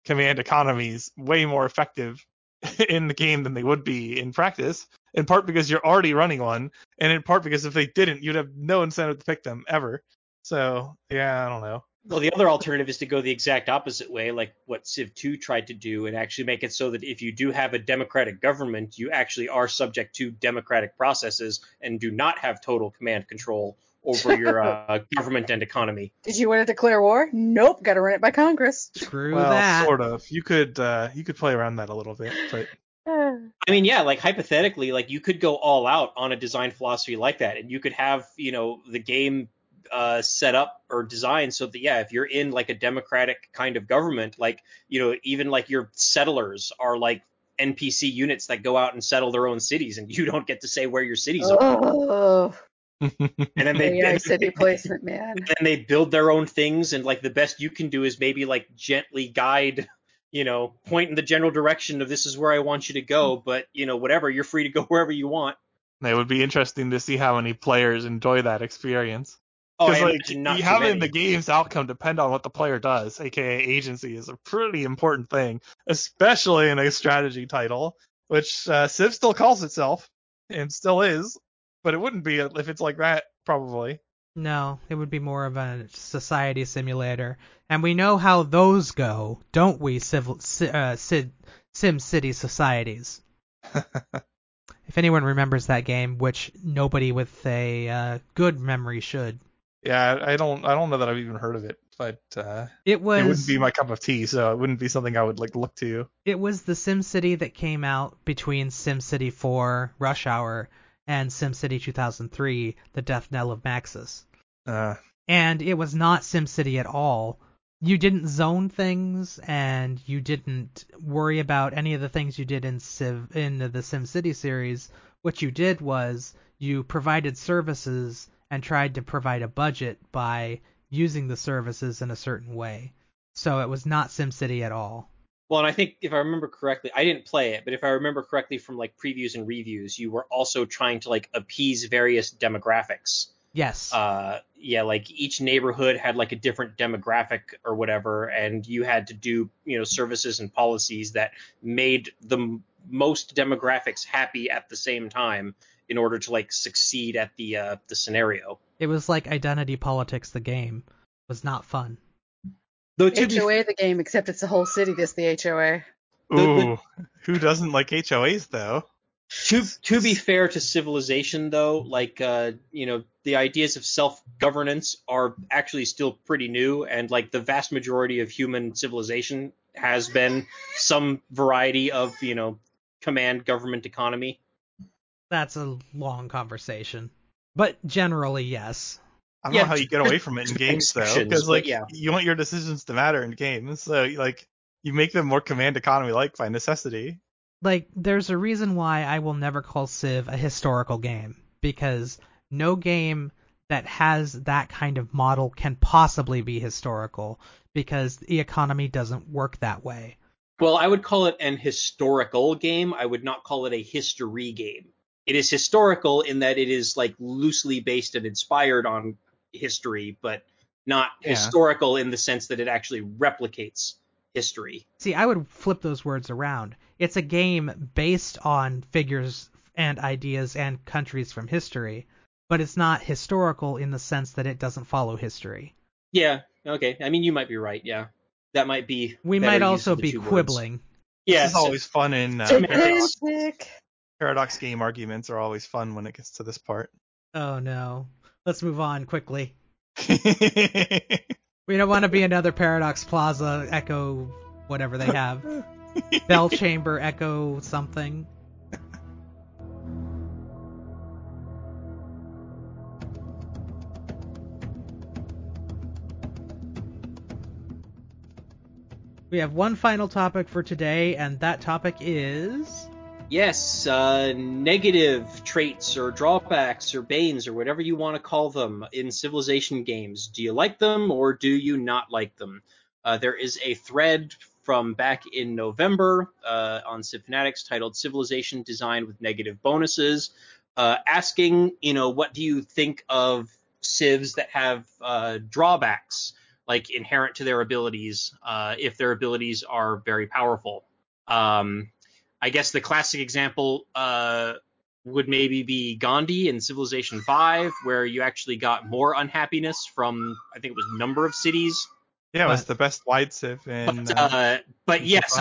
command economies way more effective in the game than they would be in practice, in part because you're already running one, and in part because if they didn't, you'd have no incentive to pick them ever. So, yeah, I don't know. Well, the other alternative is to go the exact opposite way, like what Civ 2 tried to do, and actually make it so that if you do have a democratic government, you actually are subject to democratic processes and do not have total command control over your government and economy. Did you want to declare war? Nope, gotta run it by Congress. Screw Well, that. sort of. You could play around that a little bit, but I mean, yeah, like hypothetically, like you could go all out on a design philosophy like that, and you could have, the game set up or designed so that, yeah, if you're in like a democratic kind of government, like, even like your settlers are like NPC units that go out and settle their own cities, and you don't get to say where your cities are. Oh, And then AI city placement, man. and they build their own things, and like the best you can do is maybe like gently guide, point in the general direction of this is where I want you to go, but whatever, you're free to go wherever you want. it would be interesting to see how many players enjoy that experience. Oh, I Because imagine not too having the many. game's outcome depend on what the player does, aka agency, is a pretty important thing, especially in a strategy title, which Civ still calls itself and still is, but it wouldn't be if it's like that, probably. No, it would be more of a society simulator. And we know how those go, don't we, SimCity societies? If anyone remembers that game, which nobody with a good memory should. Yeah, I don't know that I've even heard of it, but It wouldn't was be my cup of tea, so it wouldn't be something I would like look to. it was the SimCity that came out between SimCity 4 Rush Hour and SimCity 2003 The Death Knell of Maxis. And it was not SimCity at all. You didn't zone things, and you didn't worry about any of the things you did in the SimCity series. What you did was you provided services and tried to provide a budget by using the services in a certain way. So it was not SimCity at all. Well, and I think if I remember correctly, I didn't play it, but if I remember correctly from like previews and reviews, you were also trying to like appease various demographics. Yes. Yeah, like each neighborhood had like a different demographic or whatever, and you had to do, services and policies that made the most demographics happy at the same time in order to like succeed at the scenario. It was like Identity Politics, the game. It was not fun. Though to be HOA the game, except it's a whole city that's the HOA. Ooh, who doesn't like HOAs though? To be fair to Civilization, though, like the ideas of self-governance are actually still pretty new, and like the vast majority of human civilization has been some variety of command government economy. That's a long conversation. But generally, yes. I don't know how you get away from it in games though, exceptions, because but like yeah. you want your decisions to matter in games, so like you make them more command economy like by necessity. Like, there's a reason why I will never call Civ a historical game, because no game that has that kind of model can possibly be historical, because the economy doesn't work that way. Well, I would call it an historical game. I would not call it a history game. It is historical in that it is like loosely based and inspired on history, but not historical in the sense that it actually replicates history. See, I would flip those words around. It's a game based on figures and ideas and countries from history, but it's not historical in the sense that it doesn't follow history. Yeah, okay. I mean, you might be right, yeah. That might be We better might use also of the be two quibbling. words. Yeah, This is always fun in Semantic. Paradox game arguments are always fun when it gets to this part. Oh no. Let's move on quickly. We don't want to be another Paradox Plaza Echo whatever they have. Bell Chamber Echo something. We have one final topic for today, and that topic is... Yes, negative traits or drawbacks or banes or whatever you want to call them in Civilization games. Do you like them or do you not like them? There is a thread from back in November on Civ Fanatics titled Civilization Design with Negative Bonuses, asking, what do you think of civs that have drawbacks? like inherent to their abilities if their abilities are very powerful. I guess the classic example would maybe be Gandhi in Civilization V, where you actually got more unhappiness from, I think it was number of cities. Yeah, it was But- the best wide civ in. But yes,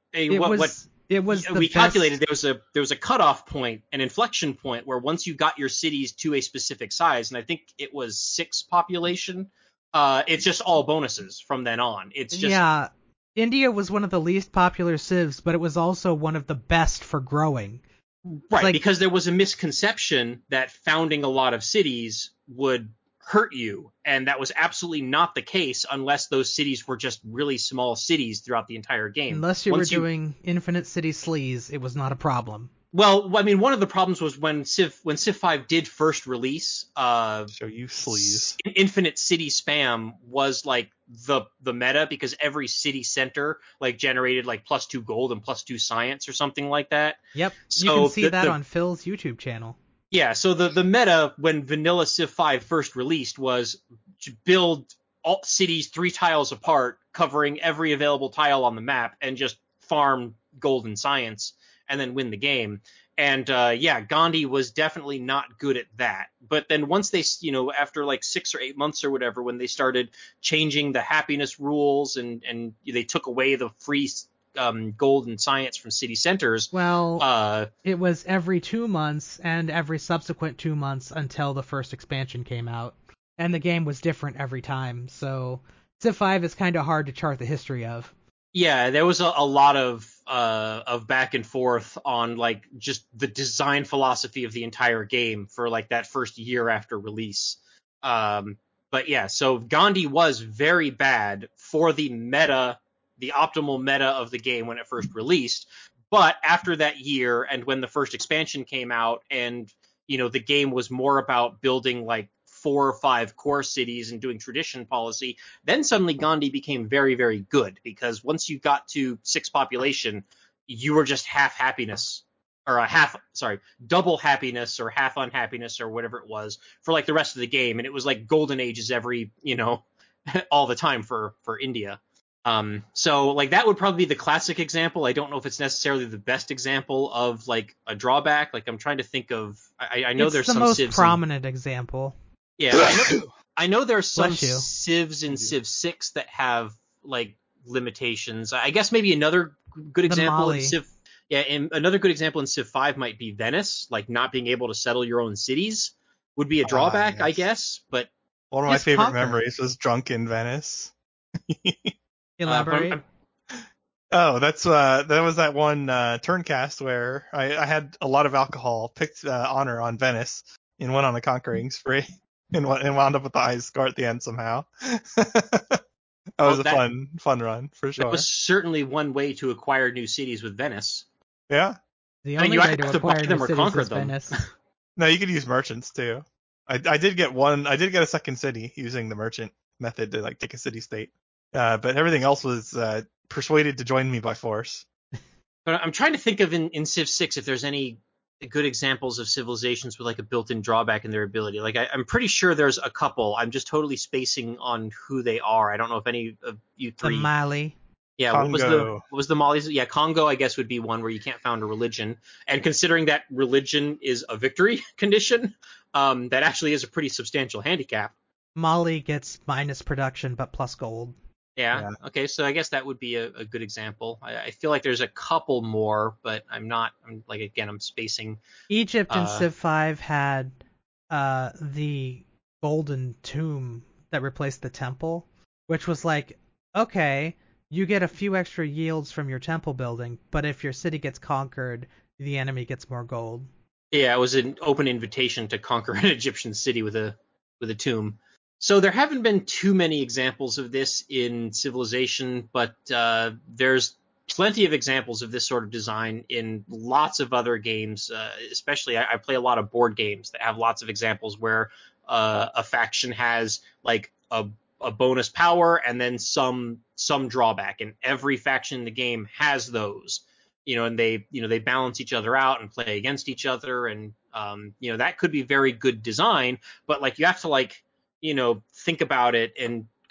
It was the we best. calculated there was a cutoff point, an inflection point, where once you got your cities to a specific size, and I think it was 6 population, it's just all bonuses from then on. It's just Yeah, India was one of the least popular civs, but it was also one of the best for growing. right, like- because there was a misconception that founding a lot of cities would hurt you, and that was absolutely not the case unless those cities were just really small cities throughout the entire game. Unless you Once were doing Infinite City Sleaze, it was not a problem. Well, I mean, one of the problems was when Civ 5 did first release, Show you sleaze. Infinite City Spam was like the meta, because every city center like generated like +2 gold and +2 science or something like that. Yep, you So can see that the- on Phil's YouTube channel. Yeah, so the meta when vanilla Civ 5 first released was to build all cities 3 tiles apart, covering every available tile on the map, and just farm gold and science, and then win the game. And yeah, Gandhi was definitely not good at that. But then once they, after like 6 or 8 months or whatever, when they started changing the happiness rules and they took away the free gold and science from city centers. Well, it was every 2 months and every subsequent 2 months until the first expansion came out. And the game was different every time, so Civ 5 is kind of hard to chart the history of. Yeah, there was a lot of back and forth on like just the design philosophy of the entire game for like that first year after release. But yeah, so Gandhi was very bad for the meta, the optimal meta of the game when it first released. But after that year, and when the first expansion came out, and the game was more about building like 4 or 5 core cities and doing tradition policy, then suddenly Gandhi became very, very good, because once you got to 6 population, you were just half happiness, or double happiness or half unhappiness or whatever it was for like the rest of the game, and it was like golden ages every, all the time for India. So like that would probably be the classic example. I don't know if it's necessarily the best example of like a drawback. Like I'm trying to think of, I know It's there's the some most civs prominent example. Yeah, I know there's some Bless you. civs in Civ 6 that have like limitations. I guess maybe another good example in Mali. Civ, and another good example in Civ 5 might be Venice, like not being able to settle your own cities would be a drawback, I yes. guess. But One of my Just favorite conquer. memories was drunk in Venice. Elaborate. Oh, that was that one turncast where I had a lot of alcohol, picked honor on Venice, and went on a conquering spree, and wound up with the highest score at the end somehow. That was Well, a fun run for sure. that was certainly one way to acquire new cities with Venice. Yeah. The I mean, only you way have to to buy acquire them new or cities conquer is them. Venice. No, you could use merchants too. I did get a second city using the merchant method to like take a city state. But everything else was persuaded to join me by force. But I'm trying to think of in Civ 6 if there's any good examples of civilizations with like a built-in drawback in their ability. Like I'm pretty sure there's a couple. I'm just totally spacing on who they are. I don't know if any of you The three. Mali. Yeah, Congo. what was the Mali's? Yeah, Congo I guess would be one where you can't found a religion. And considering that religion is a victory condition, that actually is a pretty substantial handicap. Mali gets minus production but plus gold. Yeah. Okay, so I guess that would be a good example. I feel like there's a couple more, but I'm spacing. Egypt in Uh, Civ 5 had the golden tomb that replaced the temple, which was like, okay, you get a few extra yields from your temple building, but if your city gets conquered, the enemy gets more gold. Yeah, it was an open invitation to conquer an Egyptian city with a tomb. So there haven't been too many examples of this in Civilization, but there's plenty of examples of this sort of design in lots of other games. Especially, I play a lot of board games that have lots of examples where a faction has like a bonus power and then some drawback, and every faction in the game has those. And they balance each other out and play against each other, and that could be very good design, but like you have to like think about it and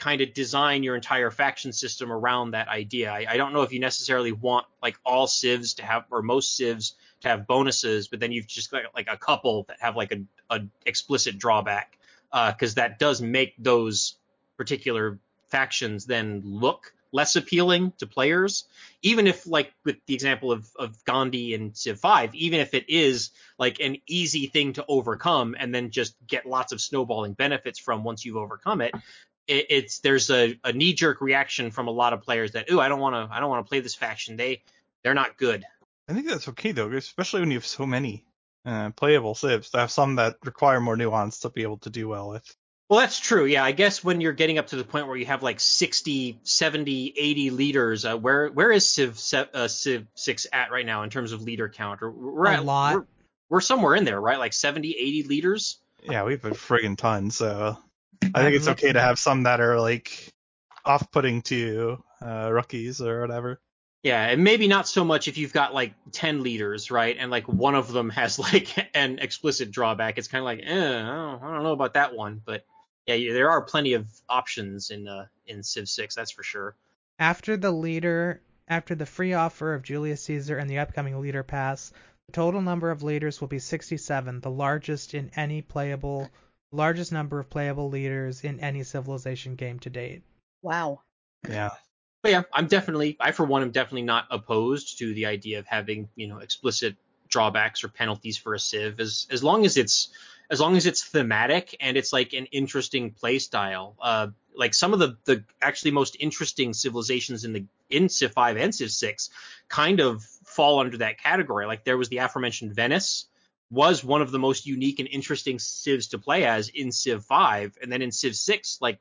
kind of design your entire faction system around that idea. I don't know if you necessarily want like all civs to have, or most civs to have bonuses, but then you've just got like a couple that have like a explicit drawback, because that does make those particular factions then look less appealing to players. Even if, like with the example of Gandhi and Civ 5, even if it is like an easy thing to overcome and then just get lots of snowballing benefits from once you've overcome it, there's a knee-jerk reaction from a lot of players that, ooh, I don't want to play this faction. They're not good. I think that's okay though, especially when you have so many playable civs, to have some that require more nuance to be able to do well with. Well, that's true. Yeah, I guess when you're getting up to the point where you have like 60, 70, 80 leaders, where is Civ 6 at right now in terms of leader count? Or we're somewhere in there, right? Like 70, 80 leaders? Yeah, we have a friggin' ton, so I think it's okay to have some that are like off-putting to rookies or whatever. Yeah, and maybe not so much if you've got like 10 leaders, right? And like one of them has like an explicit drawback. It's kind of like, I don't know about that one, but yeah, there are plenty of options in Civ 6, that's for sure. After the free offer of Julius Caesar and the upcoming leader pass, the total number of leaders will be 67, the largest number of playable leaders in any Civilization game to date. Wow. Yeah. But yeah, I for one am definitely not opposed to the idea of having, explicit drawbacks or penalties for a civ, as long as it's thematic and it's like an interesting play style. Like some of the actually most interesting civilizations in Civ 5 and Civ 6 kind of fall under that category. Like there was the aforementioned Venice, was one of the most unique and interesting civs to play as in Civ 5, and then in Civ 6, like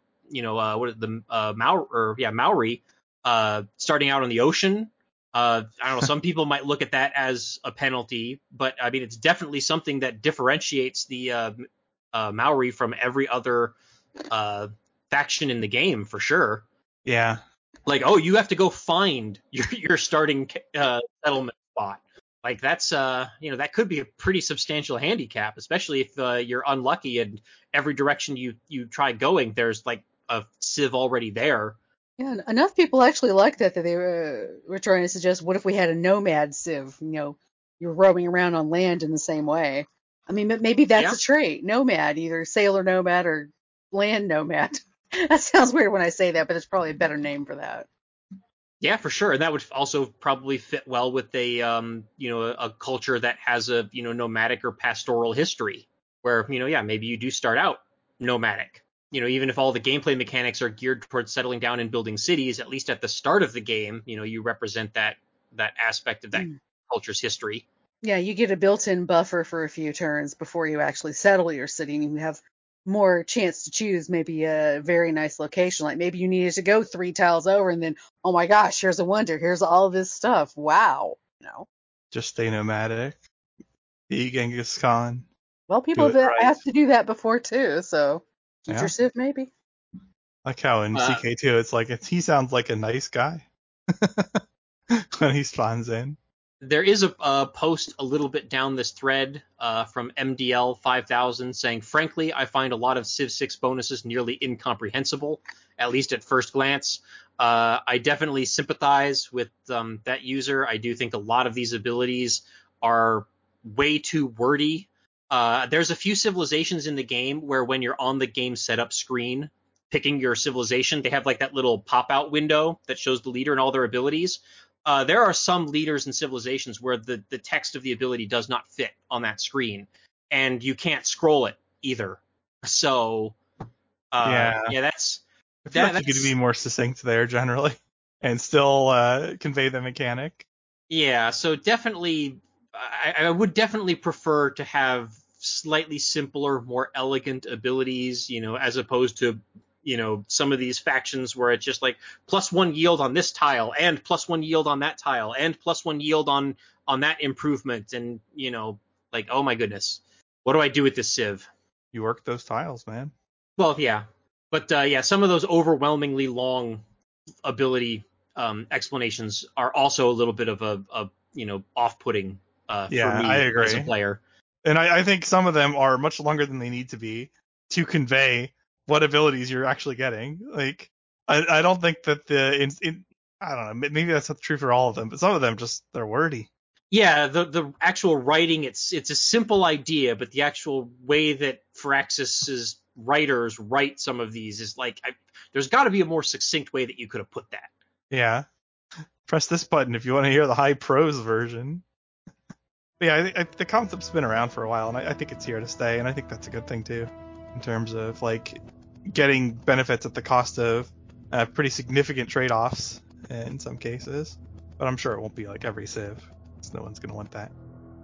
Maori, starting out on the ocean. I don't know. Some people might look at that as a penalty, but I mean, it's definitely something that differentiates the Maori from every other faction in the game for sure. Yeah. Like, oh, you have to go find your starting settlement spot. Like that's that could be a pretty substantial handicap, especially if you're unlucky and every direction you try going, there's like a civ already there. Yeah, enough people actually like that they were trying to suggest, what if we had a nomad civ? You're roaming around on land in the same way. I mean, maybe that's a trait. Nomad, either sailor nomad or land nomad. That sounds weird when I say that, but it's probably a better name for that. Yeah, for sure. And that would also probably fit well with a culture that has a, nomadic or pastoral history where, maybe you do start out nomadic. Even if all the gameplay mechanics are geared towards settling down and building cities, at least at the start of the game, you represent that aspect of that culture's history. Yeah, you get a built-in buffer for a few turns before you actually settle your city, and you have more chance to choose maybe a very nice location. Like maybe you needed to go 3 tiles over, and then, oh my gosh, here's a wonder. Here's all this stuff. Wow. Just stay nomadic. Be Genghis Khan. Well, people have to do that before too, so keep your civ maybe. Like how in CK2, it's like he sounds like a nice guy when he spawns in. There is a post a little bit down this thread from MDL 5000 saying, frankly, I find a lot of Civ 6 bonuses nearly incomprehensible, at least at first glance. I definitely sympathize with that user. I do think a lot of these abilities are way too wordy. There's a few civilizations in the game where when you're on the game setup screen picking your civilization, they have like that little pop-out window that shows the leader and all their abilities. There are some leaders and civilizations where the text of the ability does not fit on that screen, and you can't scroll it either. So, that's... I feel like you could be more succinct there generally, and still convey the mechanic. Yeah, so definitely, I would definitely prefer to have slightly simpler, more elegant abilities, as opposed to some of these factions where it's just like +1 yield on this tile and +1 yield on that tile and +1 yield on that improvement. And, like, oh my goodness, what do I do with this civ? You work those tiles, man. Well, yeah. But, some of those overwhelmingly long ability explanations are also a little bit of a off-putting for me I agree. as a player. And I think some of them are much longer than they need to be to convey what abilities you're actually getting. Like, I don't think that I don't know, maybe that's not true for all of them, but some of them just, they're wordy. Yeah, the actual writing, it's a simple idea, but the actual way that Firaxis's writers write some of these is like, there's got to be a more succinct way that you could have put that. Yeah. Press this button if you want to hear the high prose version. But yeah, the concept's been around for a while, and I think it's here to stay, and I think that's a good thing too, in terms of like getting benefits at the cost of pretty significant trade-offs in some cases. But I'm sure it won't be like every Civ. So no one's gonna want that.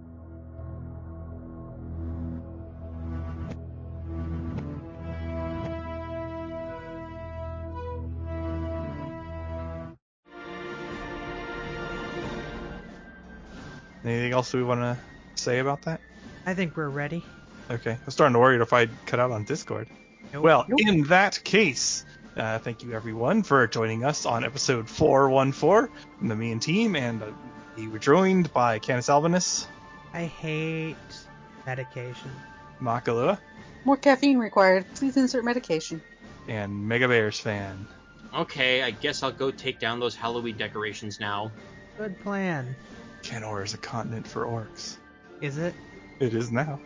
Anything else we want to say about that? I think we're ready. Okay, I was starting to worry if I'd cut out on Discord. Nope. Well, Nope. in that case, thank you everyone for joining us on episode 414 from the Me team, and we were joined by Canis Albanus, I hate medication. Makalua, More caffeine required. Please insert medication. and Mega Bears fan. Okay, I guess I'll go take down those Halloween decorations now. Good plan. Kenor is a continent for orcs. Is it? It is now.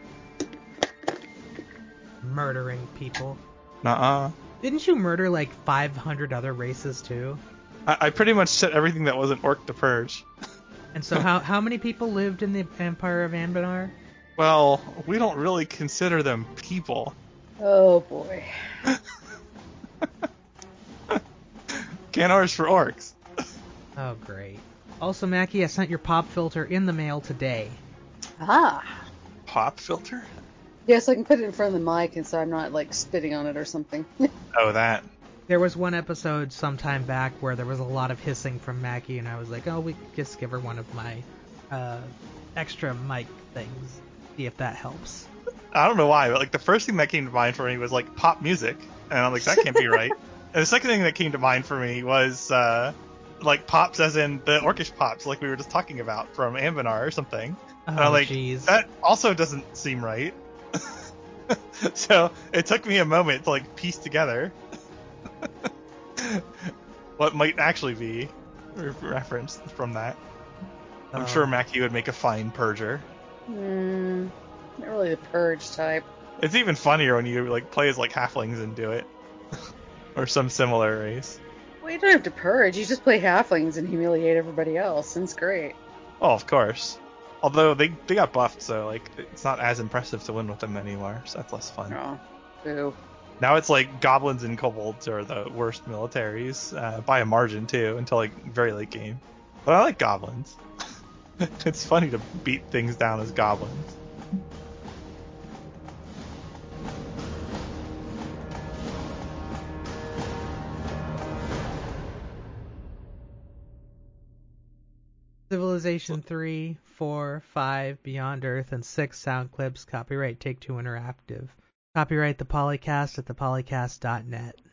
Murdering people. Nuh-uh. Didn't you murder like 500 other races too? I pretty much set everything that wasn't orc to purge. And so how many people lived in the Empire of Anbanar? Well, we don't really consider them people. Oh boy. Kenor's for orcs. Oh, great. Also, Mackie, I sent your pop filter in the mail today. Ah. Pop filter? Yes, I can put it in front of the mic, and so I'm not like spitting on it or something. Oh, that. There was one episode sometime back where there was a lot of hissing from Mackie, and I was like, oh, we could just give her one of my extra mic things. See if that helps. I don't know why, but like the first thing that came to mind for me was like pop music, and I'm like, that can't be right. And the second thing that came to mind for me was like pops, as in the orcish pops, like we were just talking about from Anbanar or something. And I'm Oh, like, jeez. that also doesn't seem right. So it took me a moment to like piece together what might actually be referenced from that. I'm sure Mackie would make a fine purger. Not really the purge type. It's even funnier when you like play as like halflings and do it, or some similar race. Well, you don't have to purge. You just play halflings and humiliate everybody else, and it's great. Oh, of course. Although they got buffed, so like it's not as impressive to win with them anymore, so that's less fun. Oh, boo. Now it's like goblins and kobolds are the worst militaries by a margin too, until like very late game. But I like goblins. It's funny to beat things down as goblins. Civilization 3, 4, 5, Beyond Earth, and 6 sound clips. Copyright Take-Two Interactive. Copyright The Polycast at thepolycast.net.